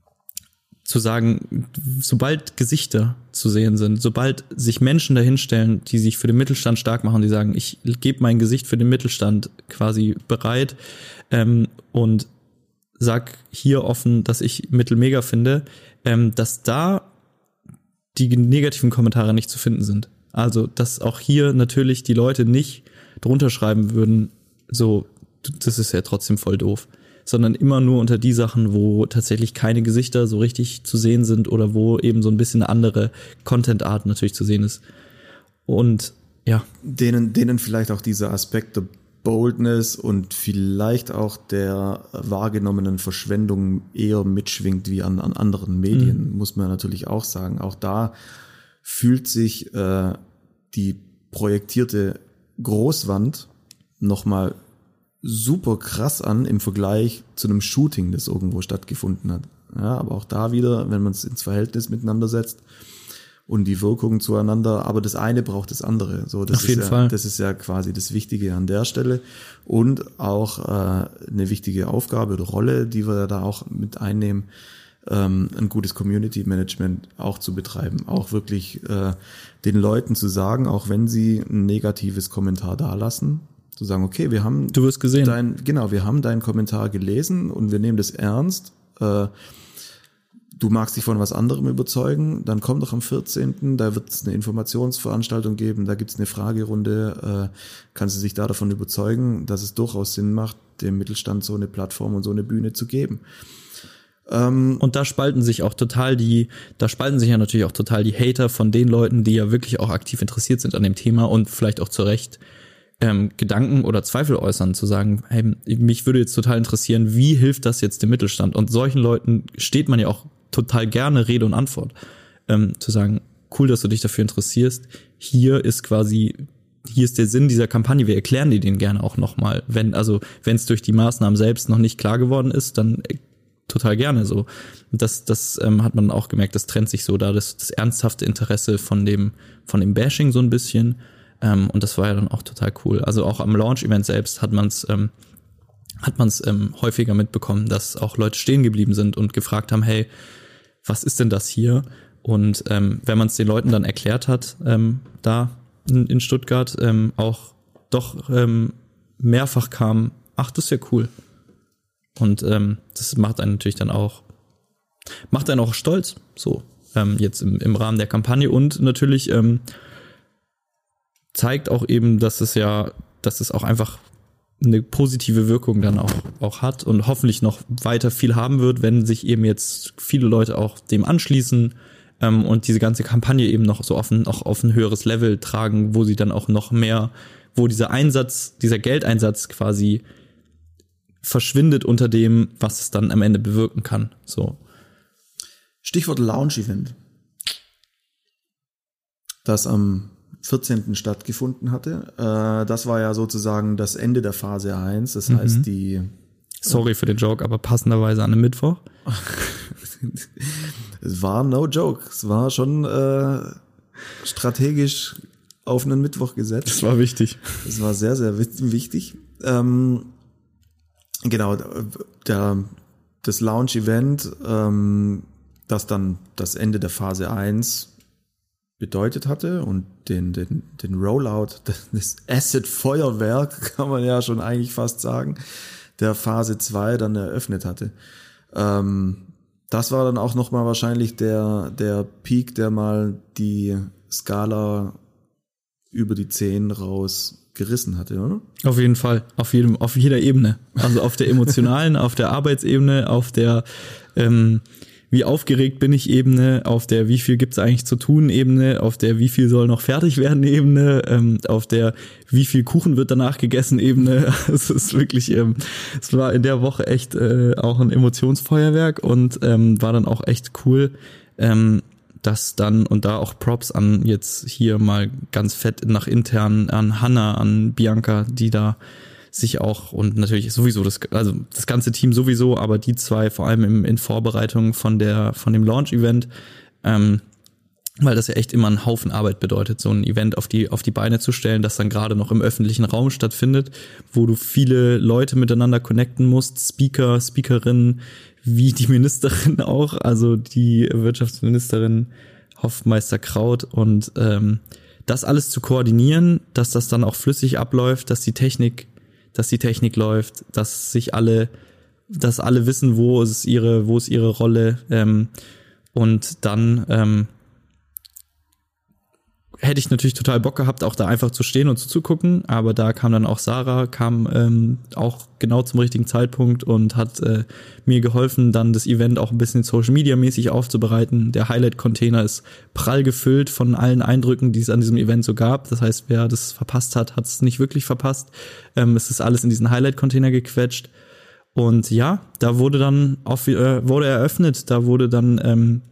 zu sagen, sobald Gesichter zu sehen sind, sobald sich Menschen dahinstellen, die sich für den Mittelstand stark machen, die sagen, ich gebe mein Gesicht für den Mittelstand quasi bereit ähm, und sag hier offen, dass ich Mittel mega finde, ähm, dass da die negativen Kommentare nicht zu finden sind. Also, dass auch hier natürlich die Leute nicht drunter schreiben würden, so, das ist ja trotzdem voll doof, sondern immer nur unter die Sachen, wo tatsächlich keine Gesichter so richtig zu sehen sind oder wo eben so ein bisschen eine andere Content-Art natürlich zu sehen ist. Und ja. Denen, denen vielleicht auch dieser Aspekt der Boldness und vielleicht auch der wahrgenommenen Verschwendung eher mitschwingt wie an, an anderen Medien, mhm. muss man natürlich auch sagen. Auch da fühlt sich äh, die projektierte Großwand nochmal super krass an im Vergleich zu einem Shooting, das irgendwo stattgefunden hat. Ja, aber auch da wieder, wenn man es ins Verhältnis miteinander setzt und die Wirkungen zueinander, aber das eine braucht das andere. So, das Auf jeden ist ja, Fall. Das ist ja quasi das Wichtige an der Stelle und auch äh, eine wichtige Aufgabe oder Rolle, die wir da auch mit einnehmen, ähm, ein gutes Community Management auch zu betreiben, auch wirklich äh, den Leuten zu sagen, auch wenn sie ein negatives Kommentar dalassen, zu sagen, okay, wir haben du wirst gesehen. Dein, genau, wir haben deinen Kommentar gelesen und wir nehmen das ernst. Äh, du magst dich von was anderem überzeugen, dann komm doch am vierzehnten Da wird es eine Informationsveranstaltung geben, da gibt es eine Fragerunde, äh, kannst du dich da davon überzeugen, dass es durchaus Sinn macht, dem Mittelstand so eine Plattform und so eine Bühne zu geben. Ähm, und da spalten sich auch total die, da spalten sich ja natürlich auch total die Hater von den Leuten, die ja wirklich auch aktiv interessiert sind an dem Thema und vielleicht auch zu Recht Ähm, Gedanken oder Zweifel äußern, zu sagen, hey, mich würde jetzt total interessieren, wie hilft das jetzt dem Mittelstand? Und solchen Leuten steht man ja auch total gerne Rede und Antwort. Ähm, zu sagen, cool, dass du dich dafür interessierst. Hier ist quasi, hier ist der Sinn dieser Kampagne. Wir erklären dir den gerne auch nochmal. Wenn, also, wenn es durch die Maßnahmen selbst noch nicht klar geworden ist, dann äh, total gerne so. Das, das ähm, hat man auch gemerkt, das trennt sich so da, das, das ernsthafte Interesse von dem, von dem Bashing so ein bisschen. Ähm, und das war ja dann auch total cool. Also auch am Launch-Event selbst hat man es ähm, hat man es ähm, häufiger mitbekommen, dass auch Leute stehen geblieben sind und gefragt haben, hey, was ist denn das hier? Und ähm, wenn man es den Leuten dann erklärt hat, ähm, da in, in Stuttgart, ähm, auch doch ähm, mehrfach kam, ach, das ist ja cool. Und ähm, das macht einen natürlich dann auch, macht einen auch stolz, so ähm, jetzt im, im Rahmen der Kampagne und natürlich ähm, zeigt auch eben, dass es ja, dass es auch einfach eine positive Wirkung dann auch, auch hat und hoffentlich noch weiter viel haben wird, wenn sich eben jetzt viele Leute auch dem anschließen ähm, und diese ganze Kampagne eben noch so offen, auch auf ein höheres Level tragen, wo sie dann auch noch mehr, wo dieser Einsatz, dieser Geldeinsatz quasi verschwindet unter dem, was es dann am Ende bewirken kann. So. Stichwort Launch-Event. Das am vierzehnten stattgefunden hatte. Äh, das war ja sozusagen das Ende der Phase eins. Das mhm. heißt, die... Sorry für den Joke, aber passenderweise an einem Mittwoch. Es war no joke. Es war schon äh, strategisch auf einen Mittwoch gesetzt. Das war wichtig. Das war sehr, sehr wichtig. Ähm, genau, der, das Launch-Event, ähm, das dann das Ende der Phase eins bedeutet hatte und den, den, den Rollout, das Asset-Feuerwerk, kann man ja schon eigentlich fast sagen, der Phase zwei dann eröffnet hatte. Ähm, das war dann auch nochmal wahrscheinlich der, der Peak, der mal die Skala über die zehn raus gerissen hatte, oder? Auf jeden Fall, auf jedem, auf jeder Ebene. Also auf der emotionalen, auf der Arbeitsebene, auf der ähm, wie aufgeregt bin ich Ebene, auf der wie viel gibt's eigentlich zu tun Ebene, auf der wie viel soll noch fertig werden Ebene, ähm, auf der wie viel Kuchen wird danach gegessen Ebene. Es ist wirklich, ähm, es war in der Woche echt äh, auch ein Emotionsfeuerwerk und ähm, war dann auch echt cool, ähm, dass dann, und da auch Props an jetzt hier mal ganz fett nach intern, an Hannah, an Bianca, die da sich auch, und natürlich sowieso das, also das ganze Team sowieso, aber die zwei vor allem im, in Vorbereitung von der, von dem Launch-Event, ähm, weil das ja echt immer einen Haufen Arbeit bedeutet, so ein Event auf die, auf die Beine zu stellen, das dann gerade noch im öffentlichen Raum stattfindet, wo du viele Leute miteinander connecten musst, Speaker, Speakerinnen, wie die Ministerin auch, also die Wirtschaftsministerin Hoffmeister Kraut, und ähm, das alles zu koordinieren, dass das dann auch flüssig abläuft, dass die Technik dass die Technik läuft, dass sich alle, dass alle wissen, wo ist ihre, wo ist ihre Rolle, ähm, und dann ähm, hätte ich natürlich total Bock gehabt, auch da einfach zu stehen und zuzugucken, aber da kam dann auch Sarah, kam ähm, auch genau zum richtigen Zeitpunkt und hat äh, mir geholfen, dann das Event auch ein bisschen Social-Media-mäßig aufzubereiten. Der Highlight-Container ist prall gefüllt von allen Eindrücken, die es an diesem Event so gab. Das heißt, wer das verpasst hat, hat es nicht wirklich verpasst. Ähm, es ist alles in diesen Highlight-Container gequetscht. Und ja, da wurde dann auf, äh, wurde eröffnet, da wurde dann ähm,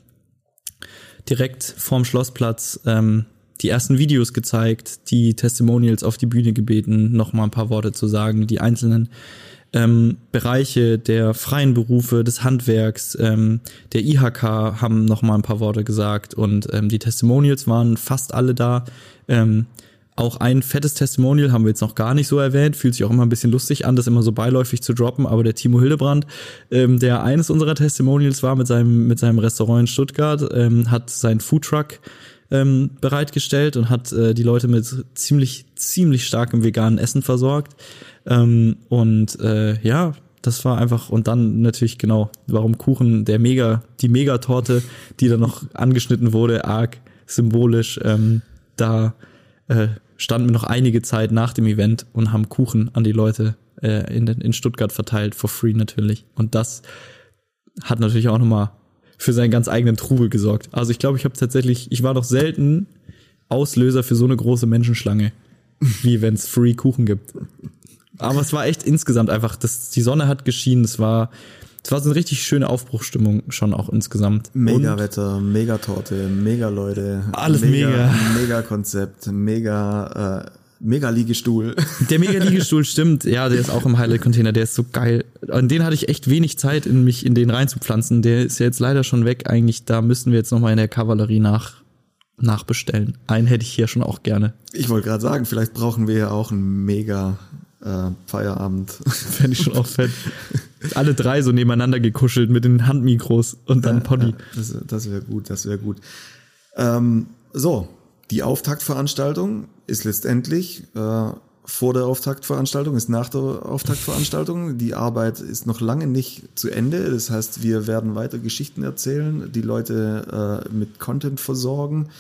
direkt vorm Schlossplatz ähm, die ersten Videos gezeigt, die Testimonials auf die Bühne gebeten, noch mal ein paar Worte zu sagen, die einzelnen ähm, Bereiche der freien Berufe, des Handwerks, ähm, der I H K haben noch mal ein paar Worte gesagt, und ähm, die Testimonials waren fast alle da. Ähm, auch ein fettes Testimonial haben wir jetzt noch gar nicht so erwähnt, fühlt sich auch immer ein bisschen lustig an, das immer so beiläufig zu droppen, aber der Timo Hildebrand, ähm, der eines unserer Testimonials war mit seinem mit seinem Restaurant in Stuttgart, ähm, hat seinen Foodtruck ähm, bereitgestellt und hat äh, die Leute mit ziemlich, ziemlich starkem veganen Essen versorgt. Ähm, und äh, ja, das war einfach, und dann natürlich genau, warum Kuchen, der Mega, die Megatorte, die dann noch angeschnitten wurde, arg symbolisch, ähm, da äh, standen wir noch einige Zeit nach dem Event und haben Kuchen an die Leute äh, in, in Stuttgart verteilt, for free natürlich. Und das hat natürlich auch nochmal für seinen ganz eigenen Trubel gesorgt. Also ich glaube, ich habe tatsächlich, ich war noch selten Auslöser für so eine große Menschenschlange, wie wenn es free Kuchen gibt. Aber es war echt insgesamt einfach, das, die Sonne hat geschienen, es war, es war so eine richtig schöne Aufbruchstimmung schon auch insgesamt. Mega Wetter, mega Torte, mega Leute. Alles mega. Mega Konzept, mega, äh, mega Liegestuhl. Der mega Liegestuhl, stimmt. Ja, der ist auch im Highlight-Container, der ist so geil. An den hatte ich echt wenig Zeit, in mich in den reinzupflanzen. Der ist ja jetzt leider schon weg eigentlich. Da müssten wir jetzt nochmal in der Kavallerie nach, nachbestellen. Einen hätte ich hier schon auch gerne. Ich wollte gerade sagen, vielleicht brauchen wir ja auch einen mega äh, Feierabend. Fände ich schon auch fett. Alle drei so nebeneinander gekuschelt mit den Handmikros und dann Poddy. Ja, das das wäre gut, das wäre gut. Ähm, so, die Auftaktveranstaltung ist letztendlich äh, vor der Auftaktveranstaltung, ist nach der Auftaktveranstaltung. Die Arbeit ist noch lange nicht zu Ende. Das heißt, wir werden weiter Geschichten erzählen, die Leute äh, mit Content versorgen,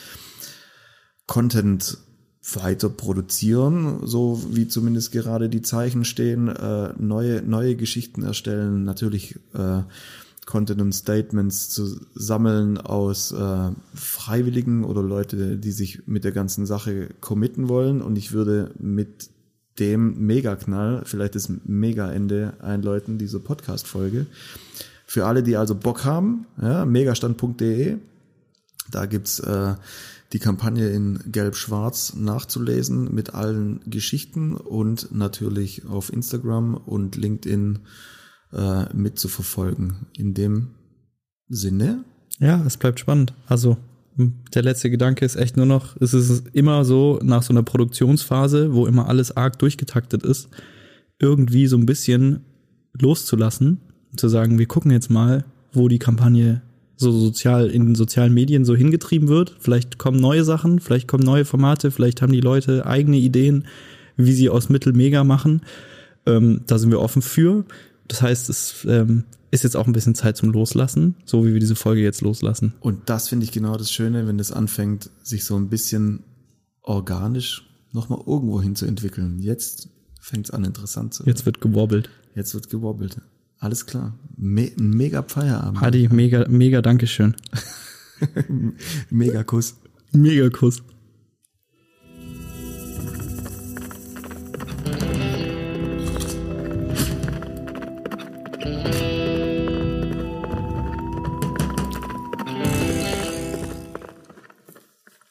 Content weiter produzieren, so wie zumindest gerade die Zeichen stehen, äh, neue neue Geschichten erstellen, natürlich äh, Content und Statements zu sammeln aus äh, Freiwilligen oder Leute, die sich mit der ganzen Sache committen wollen. Und ich würde mit dem Megaknall vielleicht das Mega-Ende einläuten, diese Podcast-Folge. Für alle, die also Bock haben, ja, megastand punkt de, da gibt's äh, die Kampagne in Gelb-Schwarz nachzulesen mit allen Geschichten und natürlich auf Instagram und LinkedIn äh, mitzuverfolgen. In dem Sinne. Ja, es bleibt spannend. Also der letzte Gedanke ist echt nur noch, es ist immer so nach so einer Produktionsphase, wo immer alles arg durchgetaktet ist, irgendwie so ein bisschen loszulassen, zu sagen, wir gucken jetzt mal, wo die Kampagne so sozial in den sozialen Medien so hingetrieben wird. Vielleicht kommen neue Sachen, vielleicht kommen neue Formate, vielleicht haben die Leute eigene Ideen, wie sie aus Mittel mega machen. Ähm, da sind wir offen für. Das heißt, es ähm, ist jetzt auch ein bisschen Zeit zum Loslassen, so wie wir diese Folge jetzt loslassen. Und das finde ich genau das Schöne, wenn das anfängt, sich so ein bisschen organisch nochmal irgendwo hin zu entwickeln. Jetzt fängt es an, interessant zu werden. Jetzt wird gewobbelt. Jetzt wird gewobbelt. Alles klar. Me- mega Feierabend. Hadi, mega, mega Dankeschön. Mega Kuss. Mega Kuss. Thank you.